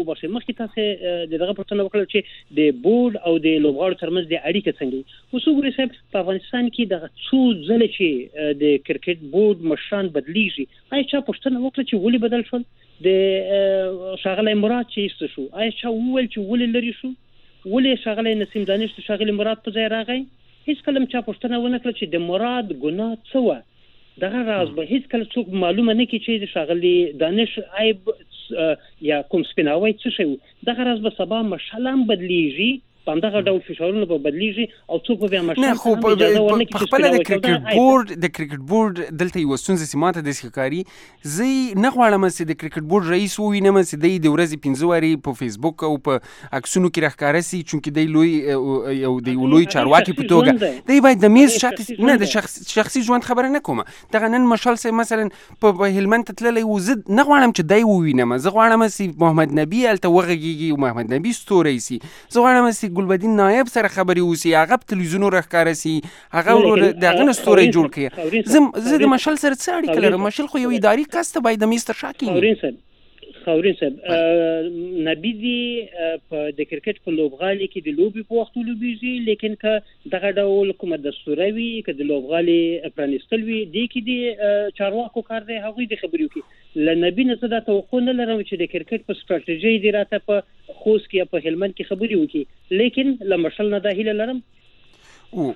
دغه پرتنه وکړل چې د بورډ او د لوبغاړو ترمنځ د اړیکه څنګه اوس وګورئ صاحب په افغانستان کې د څو ځله چې د کرکټ بورډ مشران بدلیږي آیا چا پوښتنه وکړه چې ولې بدل شول د شاغلی مراد چې ایست شو آیا چا وویل چې ولې لري شو ولې شاغلی نسیم دانش شاغلی مراد په ځای راغی هیڅ کله چا پوښتنه ونه کړه چې د مراد ګناه څه و دغه راز به هیڅ کله څوک معلومه نه کی چې شاغلی دانش عیب یا کوم سپیناوی څه شي دغه راز به سبا مشالم بدلیږي همدغه ډول فشارونه به بدلیږي او څوک به نه خو په خپل د کرکټ بورډ دلته یو ستونزه سیماته د ښکاری زی نه غواړم چې د کرکټ بورډ رئیس ووینم چې د ورځې 15 واری په فیسبوک او په عکسونو کې راښکاره سي چې د لوی یو د لوی چارواکي په توګه دی باید د میز نه د شخصي ژوند خبره نه کومه دغه نن مشال سي مثلا په هلمند تللی و زد نه غواړم چې دی ووینم زه غواړم چې محمد نبی الته وغږیږي او محمد نبی ستوري سي زه غواړم چې ګلبدین نایب سره خبري وسی هغه په تلویزیون راښکاره سي هغه دغه ستوري جوړ کړي زه د مشال سره څه اړیکه لرم مشال خو یو اداري کس ته باید د میستر شاکین خاورین صاحب نبی دی په د کرکټ په لوبغالي کې د لوبي په وخت لوبيږي لیکن که دغه ډول کومه دستوره وي که د لوبغالي پرانستل وي د کې د چارواکو کار دی هغه د خبرو کې لنبی نه صدا توقع نه لرم چې د کرکټ په ستراتیژي دی راته په خوست کې په هلمند کې خبري وکړي لیکن لمشل نه د هیله لرم او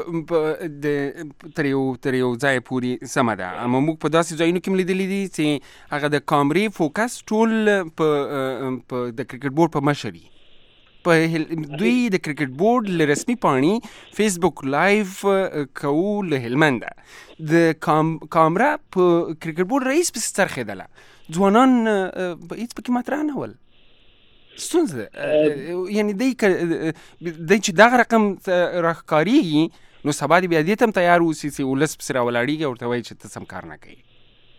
تر یو ځای پورې سمه ده اما موږ په داسې ځایونو کې لیدلې دي چې هغه د کامرې فوکس ټول په د کرکټ بورډ په مشري په دوی د کرکټ بورډ له رسمي پاڼي فیسبوک لایو کوو له هلمند د کامرا په کرکټ بورډ رئیس په سترخېدله ځوانان هیڅ پکې مطرح نه ول ستونزه یعنی دی چې دغه رقم راښکاریږي نو سبا دې بیا دې ته هم تیار اوسي چې ولس پسې راولاړېږي او ورته وایي چې ته سم کار نه کوي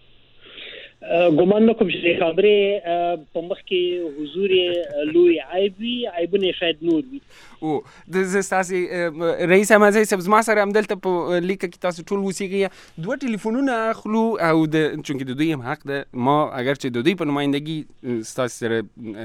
ګمان نه کوم چې خبرې په مخ کې حضور لوی عیب وي عیبونه شاید نور وي او د ستاسې رئیس احمدزی صاحب زما سره همدلته په لیکه کې تاسو ټول اوسېږئ دوه ټلیفونونه اخلو او چونکې د دوی هم حق ده ما اگر چې د دوی په نمایندګي ستاسو سره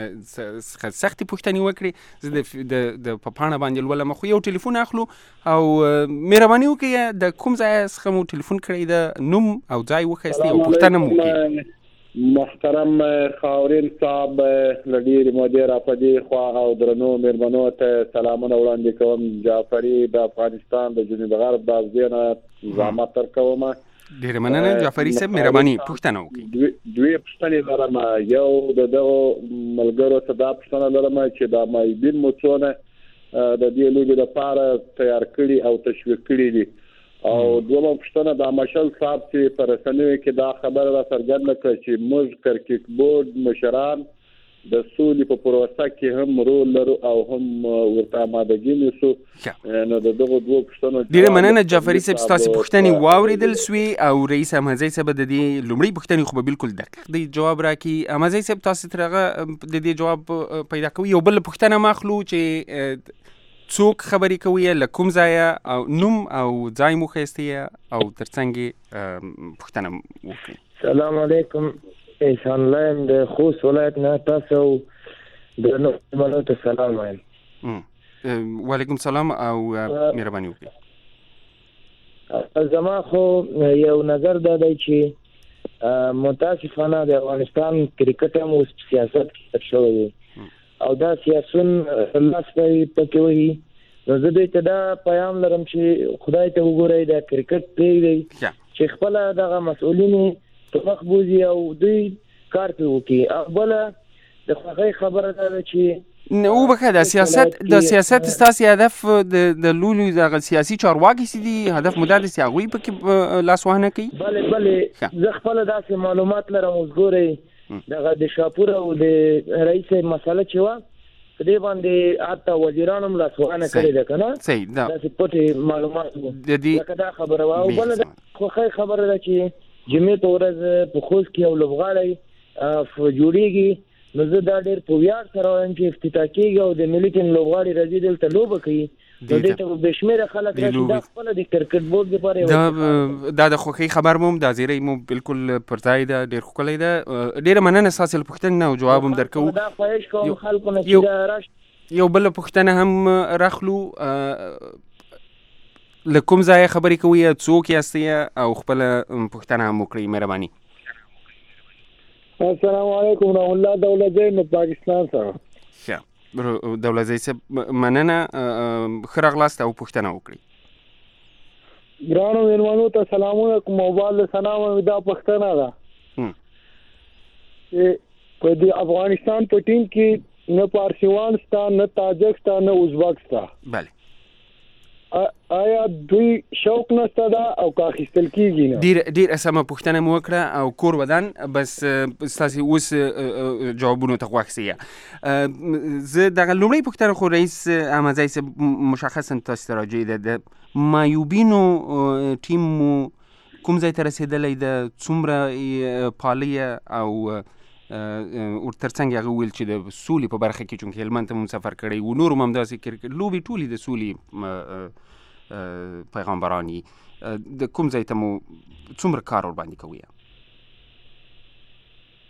سختې پوښتنې وکړې زه د په پاڼه باندې لولم خو یو ټلیفون اخلو او مهرباني وکړئ د کوم ځای څخه مو ټلیفون کړی ده نوم او ځای وښایستئ او پوښتنه مو وکړئ محترم خاورین صاحب لډیر مدیر اپدی خو او درنو مېرمنو ته سلامونه وړاندې کوم جعفری د افغانستان د جنوب غرب د ځینه زعامت تر کومه ډیر مننه جعفری صاحب مهرباني پوښتنه وکړئ دوی پوښتنې لرم یو د دغه ملګرو صدا پوښتنه لرم چې د مایبین مڅونه د دې لوبې لپاره تیار کړي او تشویق کړي دي او دوه پښتنه د مشل صاحب چې پر رسنیو کې دا خبره را څرګنده کړه چې موږ کرکټ بورډ مشران د سولې په پروسه کې هم رول لرو او هم ورته آمادګي نیسو نو دغه دوه پښتنو ډیره مننه جعفری صاحب ستاسو پوښتنې واوریدل سوې او رئیس احمدزی صاحب د دې لومړی پوښتنې خو بالکل دقیق دی جواب راکړي احمدزی صاحب تاسو ترغه د دې جواب پیدا کوي یو بل پوښتنه مخلو چې څوک خبرې کوي له کوم ځایه او نوم او ځای مو ښایسته او ترڅنګ پوښتنه وکړئ سلام علیکم احسان لایم د خوست ولایت نه تاسو درنو مېلمنو ته سلام وایم وعلیکم سلام او مهرباني وکړئ زما خو یو نظر دا دی چې متاسفانه د افغانستان کرکټ هم اوس سیاست کې شوی دی او دا سیاسون لاس پکې وي نو زه دوی ته دا پیغام لرم چې خدای ته وګورئ د کرکټ پرېږدئ چې خپل دغه مسؤلین په مخ بوزي او دوی کار کوي او بل د خوښۍ خبره ده چې نو بخه د سیاست ستاسو هدف د لولو د سیاسي چارواکي سي هدف مدار سیاغوي پکې لاس وهنه کوي بله زه خپل داسې معلومات لرم اوس ګورئ دغه د شاپور او د رئیس مسله چې وا په دې باندې اته وزیرانو هم لاسوهنه کړې ده کنه صحیح دا پټي معلومات دي دا خبره وا او بل خو خبره ده چې جمعې په ورځ په خوست کې یو لوبغاړی جوړیږي نو زه دا ډېر په ویاړ سره وایم چې افتتاح کېږي او د ملي ټیم لوبغاړي راځي دلته لوبه کوي نو دې ته بشمیره خلک راشي دا خپل د کرکټ بورډ لپاره دا د خوښۍ خبر مو د زیری مو بالکل پر ځای ده ډېر ښکلی ده ډېره مننه ستاسو له پوښتنې او جواب هم درکوو دا خواهش کوم خلکو نه چې راشي یو بل پوښتنه هم راخلو له کوم ځای خبرې کوئ څوک یاستئ او خپل پوښتنه هم وکړئ مهرباني السلام علیکم رحمت الله دولت زین پاکستان سره دولت زی صاحب مننه ښه راغلاست او پوښتنه وکړئ ګرانو مېلمنو ته سلامونه کوم او بعد ثنا دا پښتنه ده چې په دې افغانستان په ټیم کې نه پارسیوان ستا نه تاجک ستا نه ازبک ستا بله آیا دوی شوق نشته دا او کاخیستل کیږي نه ډیر اسمه پوښتنه مو وکړه او کور ودان بس تاسو اوس جوابونه ته غواړئ زه دغه لومړی پوښتنه خو رئیس احمدزی صاحب مشخصا تاسو راځي د مایوبینو ټیم کوم ځای ته رسیدلی د څومره پالیه او ورترڅنګ هغه ویل چې د سولې په برخه کې چونکې هلمند ته هم سفر کړی و نور هم همداسې کرکټ لوبې ټولې د سولې پیغمبران د کوم ځای ته مو څومره کار ورباندې کوي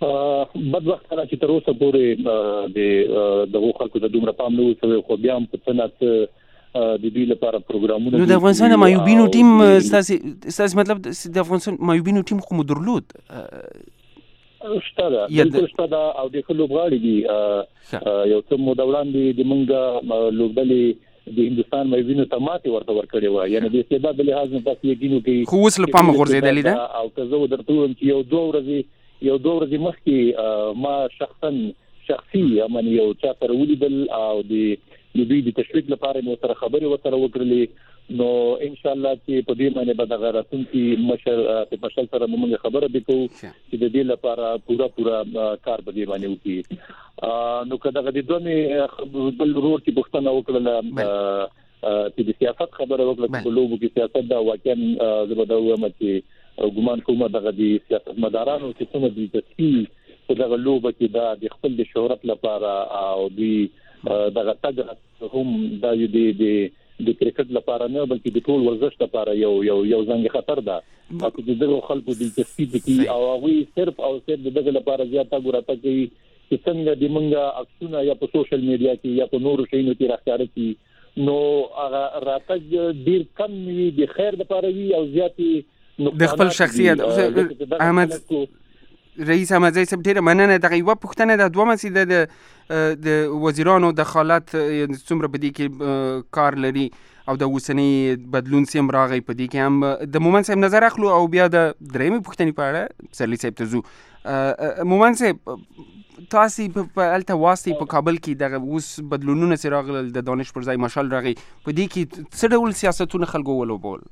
بدبخت را چې تر اوسه پورې د دغه خلکو د دومره پام نه وشوي خو بیا هم په څنګه د دې لپاره پروګرامونه نو د افغانستان د مایوبینو ټیم ستاسو مطلب د افغانستان مایوبینو ټیم خو درلود شته دا او د خلکو غاړي دي یو څه موده وړاندې د منګه لوبډلې د هندستان مایوبینو ته ماتې ورته ورکړې و یعنی د استعداد له لحاظ نه تاسو یقینو کې خو اوس له پامه غورځېدلې ده او که زه درته وایم چې یو دوه ورځې مخکې ما شخصي امن یو چا سره ولیدل او د دوی د تشویق لپاره مو سره خبرې وسره وکړلې نو ان شاء الله چې په دې باندې به د غیرتونکي مشر سره موږ خبره وکړو چې د دې لپاره پورا کار به دې باندې وکړي نو کله د دوه بل ورور چې بوختنه وکړه چې د سیاست خبره وکړه چې لوبو کې سیاست دا واقعا زبده و چې ګومان کوم دغه د سیاست مدارانو چې څومره دي چې په دغه لوبه کې دا د خپل د شهرت لپاره او دغه تګ هم د کرکټ لپاره نه بلکې د ټول ورزش لپاره یو ځنګ خطر ده چې دغه خلکو د تثبیت کی او هغه صرف دغه لپاره زیاته ګورته کوي چې څنګه د منګه عکسونه یا په سوشل میډیا کې یا په نورو شینو کې راځي کی نو هغه راتګ ډیر کم وي د خیر لپاره وي او زیاتې د خپل شخصیت احمد رئیس احمدزی صاحب ډیره مننه دغه یو پوښتنه د دوه مسیده د وزیرانو د خالات څومره په دې کې کار لري او د اوسنی بدلون سیم راغی په دې کې هم د مومن صاحب نظر اخلو او بیا د درېمې پوښتنې په اړه سرلی صاحب ته ځو مومن صاحب تاسو په الته واسطه په کابل کې دغه اوس بدلونونه سره راغلل د دانش پر ځای مشال راغی په دې کې څه ډول سیاستونه خلکو ولوبول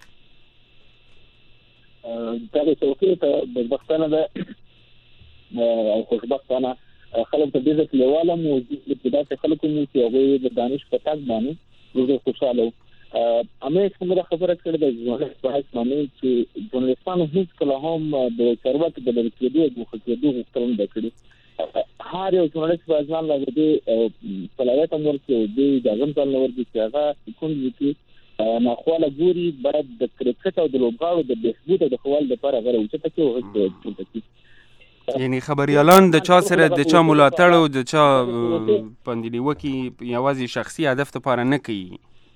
دا څوکې ته بدبختانه ده او خوشبختانه خلک ته دې ځکه لیواله مو د داسې خلکو مو چې هغه د دانش په تاک باندې ډېر خوشاله امې څنګه خبره کړې ده ژورنالیست په حیث باندې چې ژورنالستانو هیڅ کله هم د ثروت د لري کېدو او خپلېدو غوښتنه نه کړې هر یو ژورنالیست په ځان لګېدي فعالیت هم ورکړي دی د ځان ځان ورکړي چې هغه کوم دي ناخواله ګوري باید د کرکټ او د لوبغاړو د بهبود او د خوال لپاره غوړه اوچته کوي یعنی خبريالان د چا سره د چا ملاتړ او د چا پندلی وکي یوازې شخصي هدف لپاره نه کوي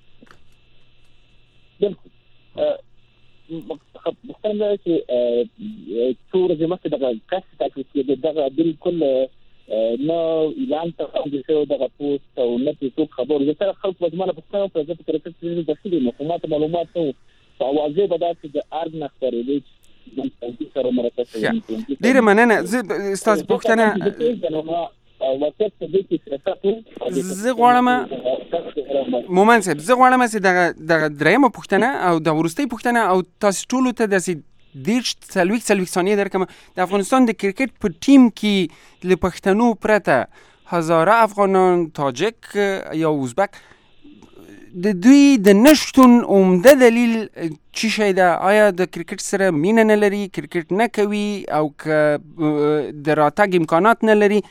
مختلفه چې څور د مخه دغه کس تاسو کې دغه بالکل نو اعلان ته د څو دغه پوسټ او نه څه خبر زه سره خلک په ځمانه پښتنه په ځکه کرکټ کې د خپل معلومات او اوازه به داسې د ارګ نه خبرې ډیره مننه زه ستاسو پوښتنه زه غواړم مومن صاحب زه غواړم چې دغه درېمه پوښتنه او د وروستۍ پوښتنه او تاسو ټول ته د دیرش سلویک ثانیه درکم د افغانستان د کرکټ په ټیم کې له پښتنو پرته هزاره افغانان تاجک یا ازبک د دوی د نشټون عمده دلیل چی شي دا آیا د کرکټ سره مینه نه لري کرکټ نه کوي او که د راتګ امکانات نه لري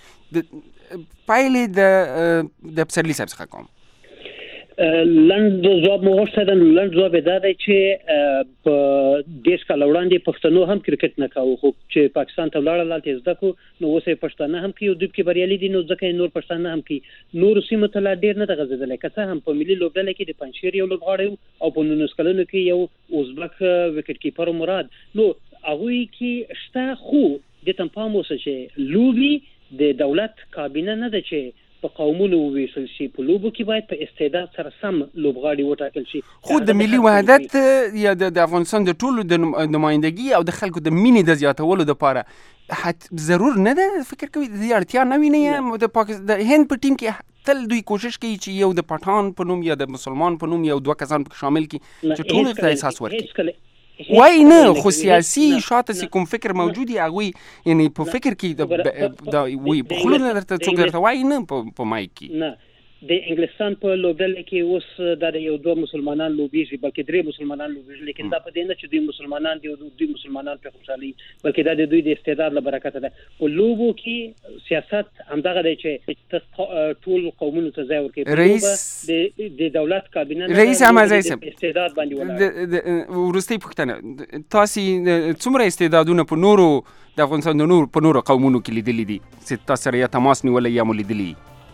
پایلې د پسرلی صاحب څخه کوم لند جواب مو غوښتل لند جواب دا دی چې په دیش کال وړاندې پښتنو هم کرکټ نه کاوه خو چې پاکستان ته ولاړل لته زده کو نو اوس پښتانه هم کوي او دوی کې بریالي دي نو ځکه نور پښتانه هم کوي نور سیمه ته لا ډیر نه غزیدل کته هم په ملي لوبډله کې د پنځیر یو لوبغاړی او په 19 کلونو کې یو ازبک وکټ کیپر مراد نو هغه کې شته خو د تمپام اوسه چې لوبي د دولت کابینه نه ده چې په قومونو وویشل شي په لوبو کې باید په استعداد سره سم لوبغاړي وټاکل شي خو د ملي وحدت یا د افغانستان د ټولو د نمائندګي او د خلکو د مینې د زیاتولو لپاره ضرور نه ده فکر کوي د اړتیا نه ویني د هند په ټیم کې تل دوی کوشش کوي چې یو د پټان په نوم یا د مسلمان په نوم یو دوه کسان په شامل کړي چې ټول ته احساس ورکړي وای نه خو سیاسي شاته سي کوم فکر موجودي هغه یعنی په فکر کې د وای په خلونو درته څوک درته وای نه په مایک کې نه د انګلستان په لوبډله کې اوس د یو دوه مسلمانان لوبيږي بلکې درې مسلمانان لوبيږي لیکن دا په دې نه چې دوی مسلمانان دي او دوی مسلمانان په خوشحالي بلکې دا د دوی د استعداد له برکته ده په لوبو کې سیاست همدغه دی چې ټول قومونو ته ځای ورکوي د دولت کابینه رئیس احمدزی صاحب استعداد باندې ولاړ ورستي پوښتنه تاسو څومره استعدادونه په نورو د افغانستان د نورو په نورو قومونو کې لیدلي دي چې تاسو سره یا تماس نیولې یا مو لیدلي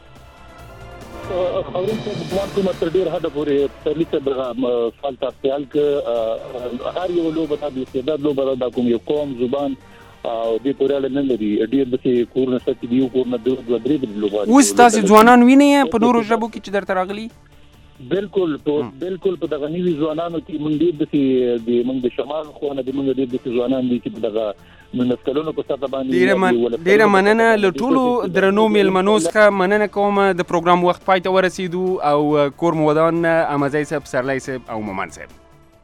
خبرې چې د کومه تر ډیر حد پورې ترلي څه فالتا خیال ک هر یو لوبه د استعداد لوبه د کوم یو قوم زبان او د پورې نه لري ډیر د کورن ست دی کورن د درې لوبه اوس تاسو ځوانان وینئ په نورو ژبو کې چې درته راغلي بالکل په دغه نیوي ځوانانو کې مونږ د موږ د شمال خو نه د موږ د ځوانان دي چې دغه منسکلونو په ساته باندې ډیره مننه له ټولو درنو میلمنو څخه مننه کوم د پروګرام وخت پای ته ورسېدو او کور مودان احمدزی صاحب سرلی صاحب او مومن صاحب